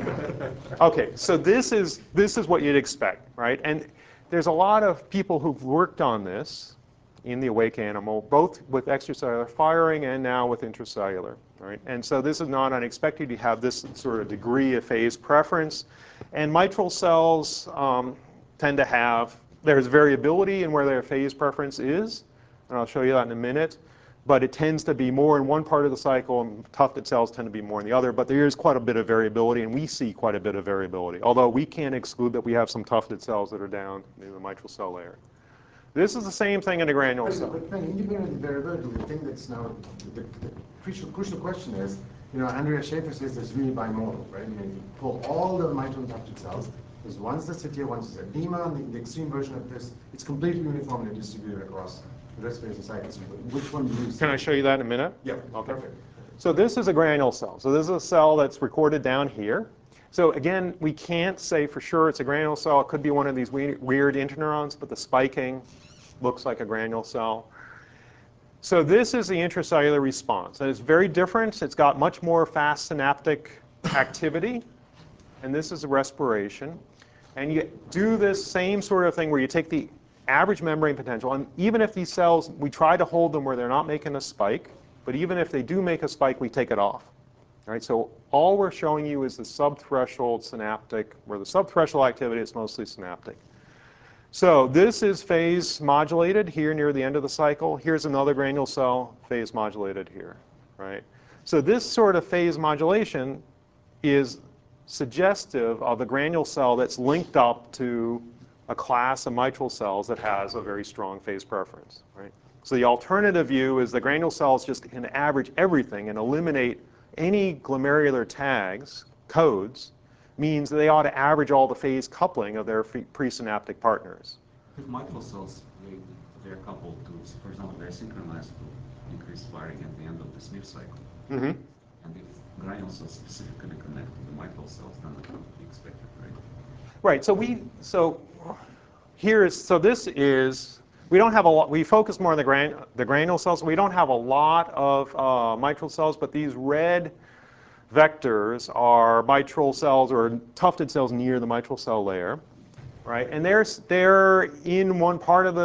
Okay, so this is what you'd expect, right? And there's a lot of people who've worked on this in the awake animal, both with extracellular firing and now with intracellular, right? And so this is not unexpected. You have this sort of degree of phase preference, and mitral cells tend to have, there's variability in where their phase preference is, and I'll show you that in a minute. But it tends to be more in one part of the cycle, and tufted cells tend to be more in the other. But there is quite a bit of variability, and we see quite a bit of variability, although we can't exclude that we have some tufted cells that are down in the mitral cell layer. This is the same thing in a granule cell. But independent of the variability, the thing that's now the crucial question is, you know, Andrea Schaefer says it's really bimodal, right? I mean, if you pull all the mitral and tufted cells, there's ones that sit here, ones that sit edema, and the extreme version of this, it's completely uniformly distributed across the respiration cycles. Which one do you see? Can I show you that in a minute? Yeah, Okay. perfect. So this is a granule cell. So this is a cell that's recorded down here. So again, we can't say for sure it's a granule cell. It could be one of these weird interneurons, but the spiking looks like a granule cell. So this is the intracellular response. And it's very different. It's got much more fast synaptic activity. And this is a respiration. And you do this same sort of thing where you take the average membrane potential, and even if these cells, we try to hold them where they're not making a spike, but even if they do make a spike, we take it off. All right, so all we're showing you is the subthreshold synaptic, where the subthreshold activity is mostly synaptic. So this is phase modulated here near the end of the cycle. Here's another granule cell, phase modulated here, right? So this sort of phase modulation is suggestive of a granule cell that's linked up to a class of mitral cells that has a very strong phase preference, right? So the alternative view is the granule cells just can average everything and eliminate any glomerular tags, codes, means that they ought to average all the phase coupling of their presynaptic partners. With mitral cells, they're coupled to, for example, they're synchronized to increase firing at the end of the Smith cycle. Mm-hmm. And if granule cells specifically connect to the mitral cells, then that would be expected, right? Right. So this is, we don't have a lot. We focus more on the granule cells. We don't have a lot of mitral cells, but these red vectors are mitral cells or tufted cells near the mitral cell layer, right? And they're in one part of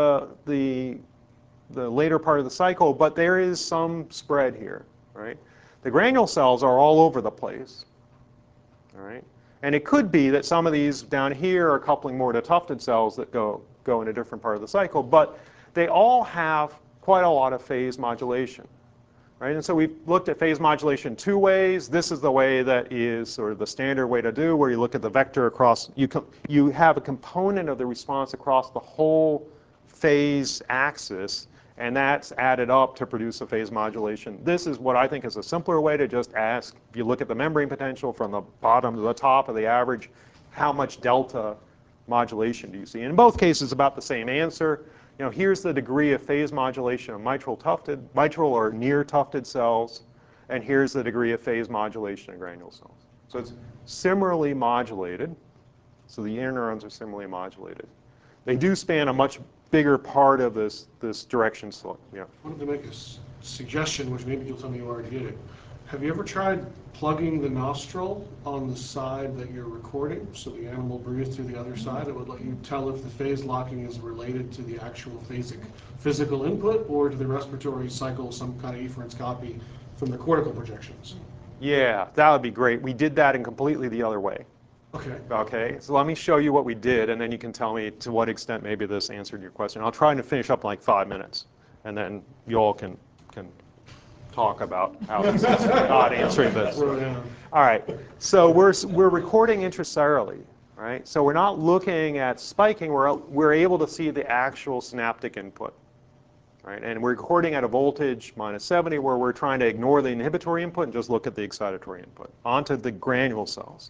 the later part of the cycle, but there is some spread here, right? The granule cells are all over the place, all right? And it could be that some of these down here are coupling more to tufted cells that go in a different part of the cycle, but they all have quite a lot of phase modulation. Right? And so we've looked at phase modulation two ways. This is the way that is sort of the standard way to do, where you look at the vector across, you have a component of the response across the whole phase axis, and that's added up to produce a phase modulation. This is what I think is a simpler way to just ask, if you look at the membrane potential from the bottom to the top of the average, how much delta modulation do you see? In both cases, about the same answer. You know, here's the degree of phase modulation of mitral or near tufted cells, and here's the degree of phase modulation of granule cells. So it's similarly modulated. So the interneurons are similarly modulated. They do span a much bigger part of this direction slope. Yeah. I wanted to make a suggestion, which maybe you'll tell me you already did it. Have you ever tried plugging the nostril on the side that you're recording so the animal breathes through the other side? It would let you tell if the phase locking is related to the actual physical input or to the respiratory cycle, some kind of efferents copy from the cortical projections. Yeah, that would be great. We did that in completely the other way. Okay. Okay, so let me show you what we did, and then you can tell me to what extent maybe this answered your question. I'll try to finish up in like 5 minutes, and then you all can talk about how this is not answering this. All right, so we're recording intracellularly, right? So we're not looking at spiking. We're able to see the actual synaptic input, right? And we're recording at a voltage -70, where we're trying to ignore the inhibitory input and just look at the excitatory input onto the granule cells.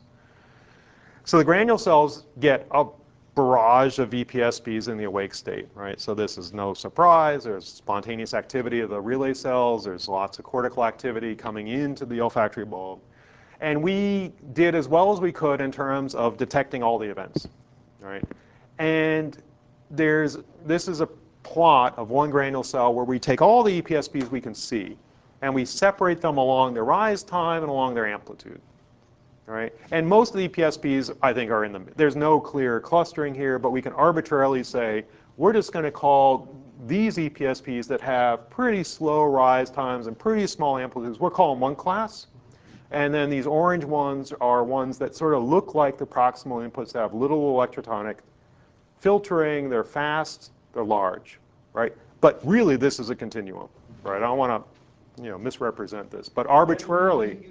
So the granule cells get a barrage of VPSPs in the awake state, right? So this is no surprise. There's spontaneous activity of the relay cells. There's lots of cortical activity coming into the olfactory bulb. And we did as well as we could in terms of detecting all the events, right? And this is a plot of one granule cell where we take all the EPSPs we can see, and we separate them along their rise time and along their amplitude. All right? And most of the EPSPs, I think, are in them. There's no clear clustering here, but we can arbitrarily say, we're just going to call these EPSPs that have pretty slow rise times and pretty small amplitudes, we'll call them one class. And then these orange ones are ones that sort of look like the proximal inputs that have little electrotonic filtering. They're fast, they're large, right? But really, this is a continuum, right? I don't want to misrepresent this, but arbitrarily.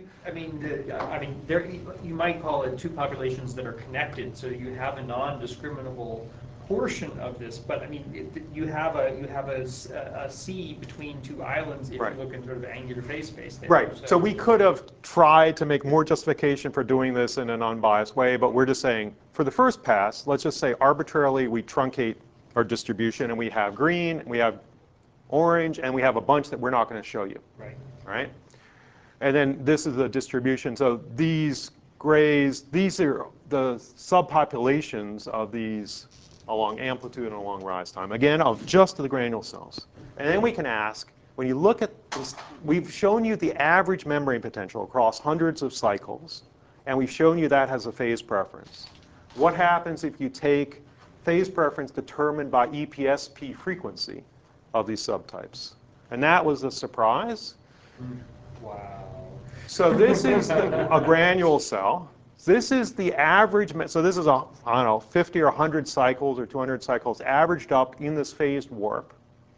You might call it two populations that are connected, so you have a non-discriminable portion of this. But I mean, you have a sea between two islands if right. you look in sort of angular phase space there. Right. So we could have tried to make more justification for doing this in an unbiased way, but we're just saying for the first pass, let's just say arbitrarily we truncate our distribution, and we have green, we have orange, and we have a bunch that we're not going to show you. Right. Right? And then this is the distribution. So these grays, these are the subpopulations of these along amplitude and along rise time. Again, of just the granule cells. And then we can ask, when you look at this, we've shown you the average membrane potential across hundreds of cycles, and we've shown you that has a phase preference. What happens if you take phase preference determined by EPSP frequency of these subtypes? And that was a surprise. Wow. So this is a granule cell. So this is the average, so this is, I don't know, 50 or 100 cycles or 200 cycles averaged up in this phased warp.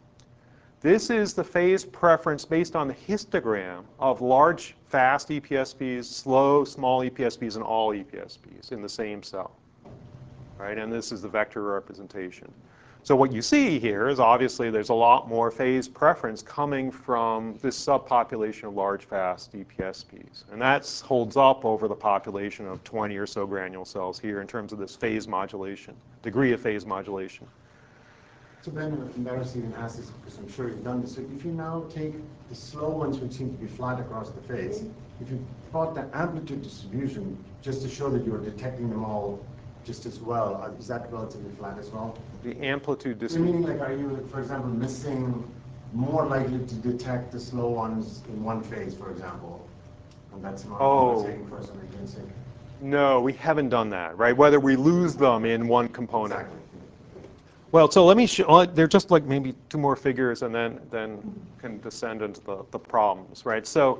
This is the phase preference based on the histogram of large, fast EPSPs, slow, small EPSPs, and all EPSPs in the same cell. Right? And this is the vector representation. So what you see here is obviously there's a lot more phase preference coming from this subpopulation of large, fast EPSPs. And that holds up over the population of 20 or so granule cells here in terms of this phase modulation, degree of phase modulation. So Ben, I'm embarrassed to even ask this because I'm sure you've done this. So if you now take the slow ones which seem to be flat across the face, if you plot the amplitude distribution just to show that you're detecting them all just as well, is that relatively flat as well? The amplitude So distribution. meaning, like, are you, for example, missing more likely to detect the slow ones in one phase, for example? And that's not compensating for some intrinsic. No, we haven't done that, right? Whether we lose them in one component. Exactly. Well, so let me show, they're just like maybe two more figures and then can descend into the problems, right? So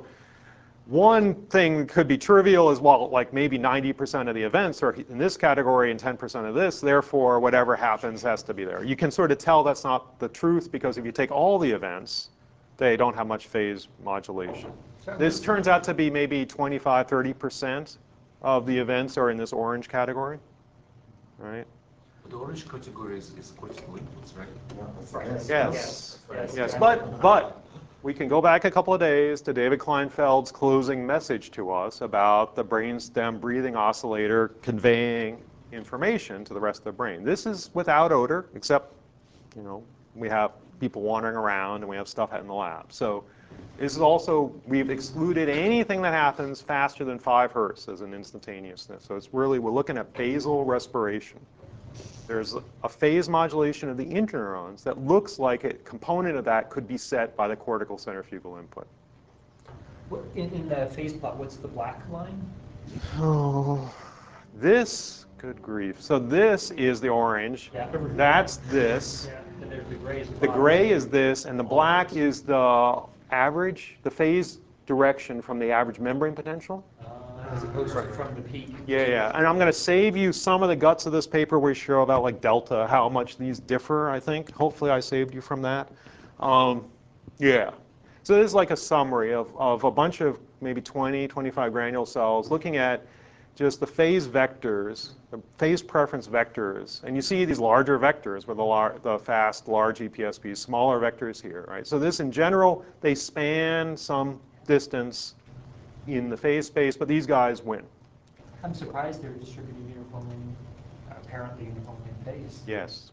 one thing that could be trivial is, well, like maybe 90% of the events are in this category and 10% of this, therefore whatever happens has to be there. You can sort of tell that's not the truth because if you take all the events, they don't have much phase modulation. This turns out to be maybe 25, 30% of the events are in this orange category, right? The orange category is cortical inputs, right? Yes. Yes. But we can go back a couple of days to David Kleinfeld's closing message to us about the brainstem breathing oscillator conveying information to the rest of the brain. This is without odor, except, you know, we have people wandering around and we have stuff in the lab. So this is also, we've excluded anything that happens faster than 5 hertz as an instantaneousness. So it's really, we're looking at basal respiration. There's a phase modulation of the interneurons that looks like a component of that could be set by the cortical centrifugal input. In the phase plot, what's the black line? Oh, this, good grief. So this is the orange. Yeah. That's this. Yeah. And there's the gray. The gray is this, and the black is the average, the phase direction from the average membrane potential. As opposed to from the peak. Yeah. And I'm going to save you some of the guts of this paper where we show about like delta, how much these differ, I think. Hopefully I saved you from that. Yeah. So this is like a summary of a bunch of maybe 20, 25 granule cells looking at just the phase vectors, the phase preference vectors. And you see these larger vectors with the fast, large EPSPs, smaller vectors here, right? So this in general, they span some distance in the phase space, but these guys win. I'm surprised they're distributed uniformly, apparently uniformly in phase. Yes.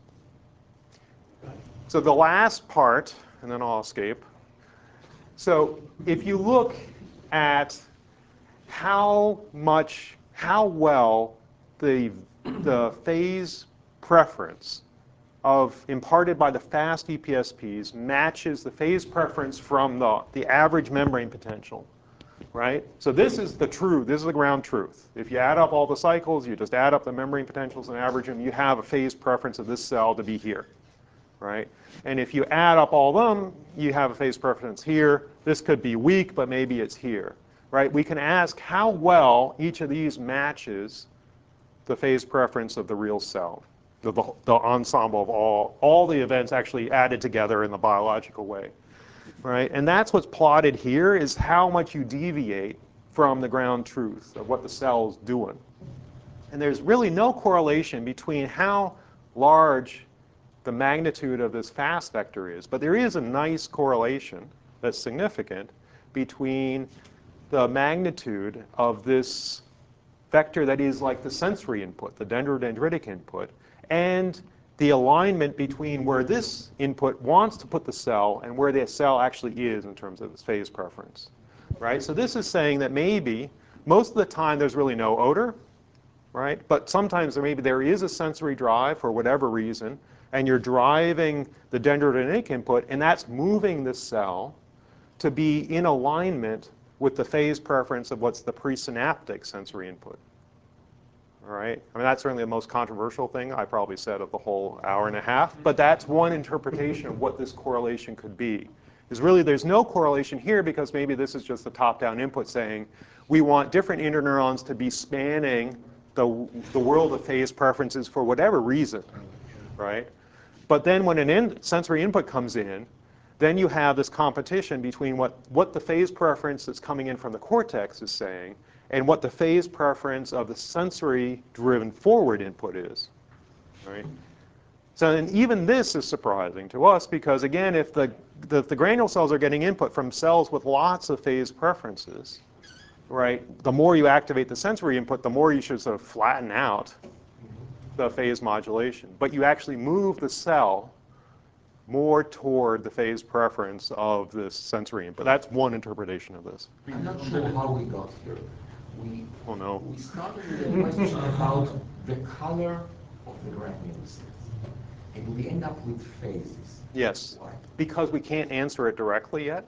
So the last part, and then I'll escape. So if you look at how well the phase preference imparted by the fast EPSPs matches the phase preference from the average membrane potential, right? So this is the ground truth. If you add up all the cycles, you just add up the membrane potentials and average them, you have a phase preference of this cell to be here, right? And if you add up all of them, you have a phase preference here. This could be weak, but maybe it's here, right? We can ask how well each of these matches the phase preference of the real cell, the ensemble of all the events actually added together in the biological way. Right? And that's what's plotted here is how much you deviate from the ground truth of what the cell's doing. And there's really no correlation between how large the magnitude of this fast vector is, but there is a nice correlation that's significant between the magnitude of this vector that is like the sensory input, the dendrodendritic input, and the alignment between where this input wants to put the cell and where the cell actually is in terms of its phase preference, right? So this is saying that maybe most of the time there's really no odor, right? But sometimes there is a sensory drive for whatever reason, and you're driving the dendrodendritic input, and that's moving the cell to be in alignment with the phase preference of what's the presynaptic sensory input. All right? I mean, that's certainly the most controversial thing I probably said of the whole hour and a half, but that's one interpretation of what this correlation could be. Is really there's no correlation here because maybe this is just the top-down input saying, we want different interneurons to be spanning the world of phase preferences for whatever reason, right? But then when sensory input comes in, then you have this competition between what the phase preference that's coming in from the cortex is saying and what the phase preference of the sensory-driven forward input is, right? So and even this is surprising to us because, again, if the granule cells are getting input from cells with lots of phase preferences, right, the more you activate the sensory input, the more you should sort of flatten out the phase modulation. But you actually move the cell more toward the phase preference of this sensory input. That's one interpretation of this. I'm not sure how we got here. We started with a question about the color of the granule cells. And we end up with phases. Yes. Why? Because we can't answer it directly yet.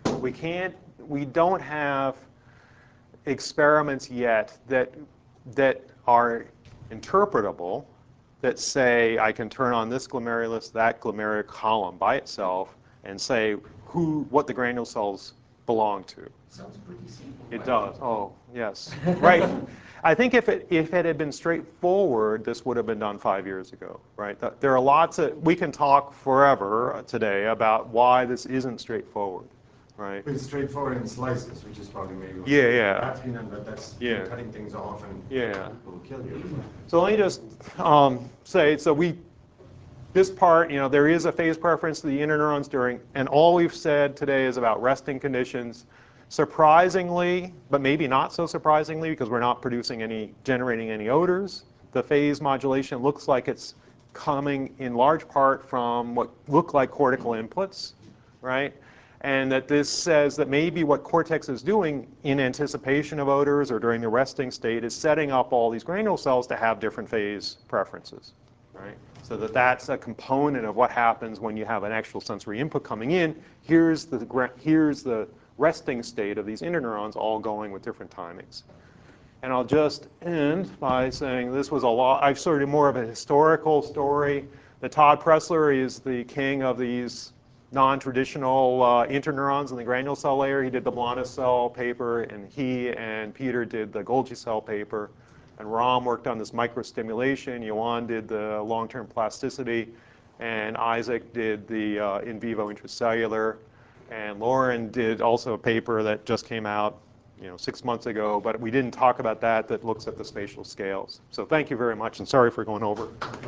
We don't have experiments yet that are interpretable, that say I can turn on this glomerulus, that glomerular column by itself, and say what the granule cells belong to. Sounds pretty simple. It does. Oh, yes. Right. I think if it had been straightforward, this would have been done 5 years ago, right? There are lots of, we can talk forever today about why this isn't straightforward, right? It's straightforward in slices, which is probably maybe Yeah. that's Yeah. cutting things off and Yeah. will kill you. So let me just say, this part, there is a phase preference to the interneurons during, and all we've said today is about resting conditions. Surprisingly, but maybe not so surprisingly, because we're not generating any odors, the phase modulation looks like it's coming in large part from what look like cortical inputs, right? And that this says that maybe what cortex is doing in anticipation of odors or during the resting state is setting up all these granule cells to have different phase preferences, right? So that's a component of what happens when you have an actual sensory input coming in. Here's the resting state of these interneurons all going with different timings. And I'll just end by saying this was I've sort of more of a historical story. The Todd Pressler is the king of these non-traditional interneurons in the granule cell layer. He did the Blanda cell paper, and he and Peter did the Golgi cell paper. And Ram worked on this microstimulation. Yohan did the long-term plasticity. And Isaac did the in vivo intracellular. And Lauren did also a paper that just came out 6 months ago, but we didn't talk about that looks at the spatial scales. So thank you very much, and sorry for going over.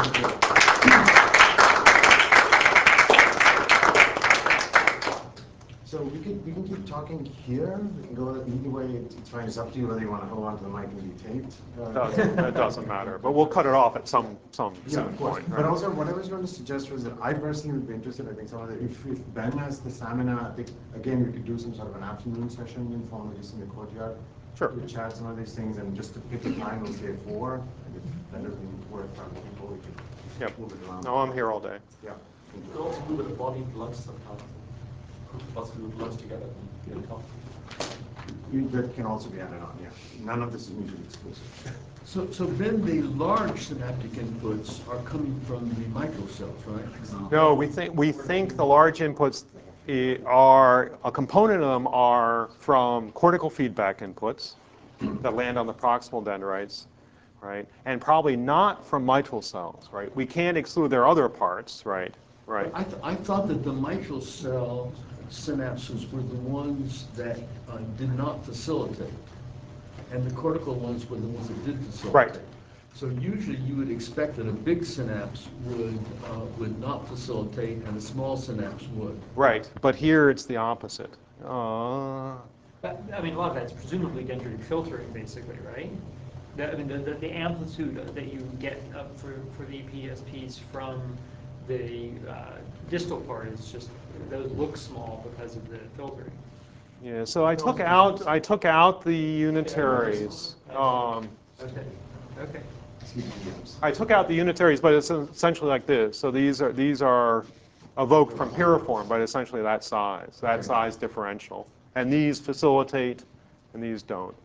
So we can keep talking here. We can go either way. It's fine. It's up to you whether you want to hold on to the mic and be taped. That doesn't matter, but we'll cut it off at some of course. point. Right? But also, what I was going to suggest was that I personally would be interested. I think some of the, if Ben has the stamina, I think again we could do some sort of an afternoon session informally just in the courtyard. Sure. To chat some of these things, and just to pick a time, we'll say 4. And if that doesn't work for other people, we can move it around. No, I'm here all day. Yeah. We could also do with a body lunch sometimes. Plus we would lunch together and talk. That can also be added on, yeah. None of this is mutually exclusive. So then the large synaptic inputs are coming from the microcells, right? No, we think the large inputs are, a component of them are from cortical feedback inputs that land on the proximal dendrites, right? And probably not from mitral cells, right? We can't exclude their other parts, right? Right. I thought that the mitral cell synapses were the ones that did not facilitate, and the cortical ones were the ones that did facilitate. Right. So usually you would expect that a big synapse would not facilitate, and a small synapse would. Right, but here it's the opposite. But, I mean, a lot of that's presumably dendritic filtering, basically, right? The amplitude that you get for the PSPs from the distal part is just, those look small because of the filtering. Yeah, so I took out the unitaries. Okay. I took out the unitaries, but it's essentially like this. So these are evoked from piriform, but essentially that size differential. And these facilitate, and these don't.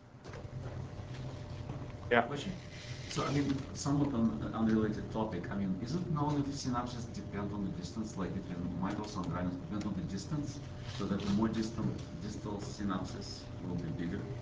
Yeah. Question? So, I mean, somewhat an unrelated topic. I mean, is it known if synapses depend on the distance, like between mitral and granules depend on the distance, so that the more distal synapses will be bigger?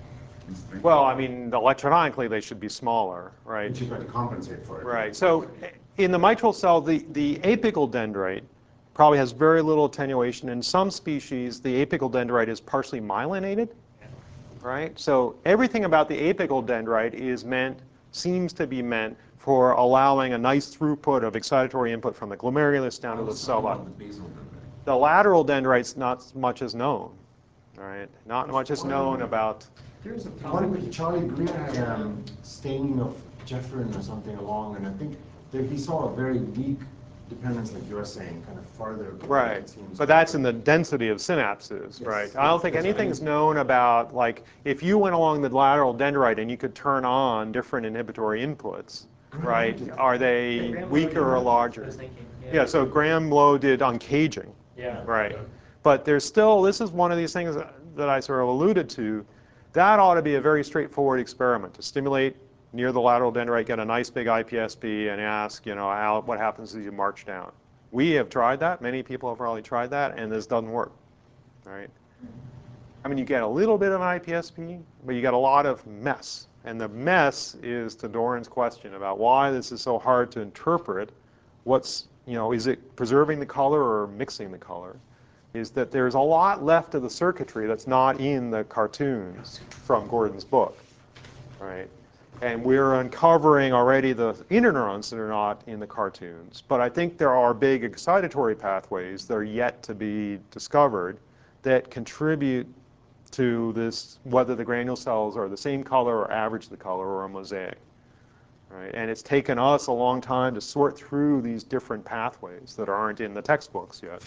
in spring. Well, I mean, electronically, they should be smaller, right? But you've got to compensate for it. Right. So in the mitral cell, the apical dendrite probably has very little attenuation. In some species, the apical dendrite is partially myelinated, right? So everything about the apical dendrite seems to be meant for allowing a nice throughput of excitatory input from the glomerulus down to the cell body. The lateral dendrite's not much is known, right? Not much is known about. There's a One problem. with Charlie Greer had staining of Jeffrin or something along, and I think that he saw a very weak dependence, like you're saying, kind of farther. Right, it seems. but that's in the density of synapses, Yes, right? I don't think that's what I anything's mean. known about, like, if you went along the lateral dendrite and you could turn on different inhibitory inputs, right? Are they Graham weaker Lowe or did, larger? I was thinking, Yeah, so Graham Lowe did on caging, Yeah. right? But there's still, this is one of these things that I sort of alluded to, that ought to be a very straightforward experiment to stimulate near the lateral dendrite, get a nice big IPSP and ask, what happens as you march down. We have tried that. Many people have probably tried that, and this doesn't work, right? I mean, you get a little bit of an IPSP, but you get a lot of mess. And the mess is to Doran's question about why this is so hard to interpret. Is it preserving the color or mixing the color? Is that there's a lot left of the circuitry that's not in the cartoons from Gordon's book, right? And we're uncovering already the interneurons that are not in the cartoons. But I think there are big excitatory pathways that are yet to be discovered that contribute to this, whether the granule cells are the same color or average the color or a mosaic. Right? And it's taken us a long time to sort through these different pathways that aren't in the textbooks yet.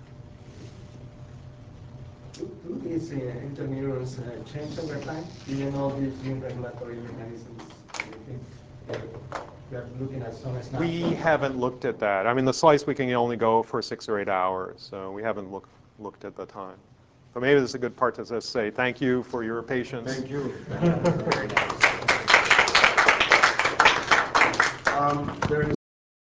Do these interneurons change over time, given all these new regulatory mechanisms? Do you think we are looking at some snapshot? We haven't looked at that. I mean, the slice we can only go for 6 or 8 hours, so we haven't looked at the time. But maybe this is a good part to just say thank you for your patience. Thank you. There is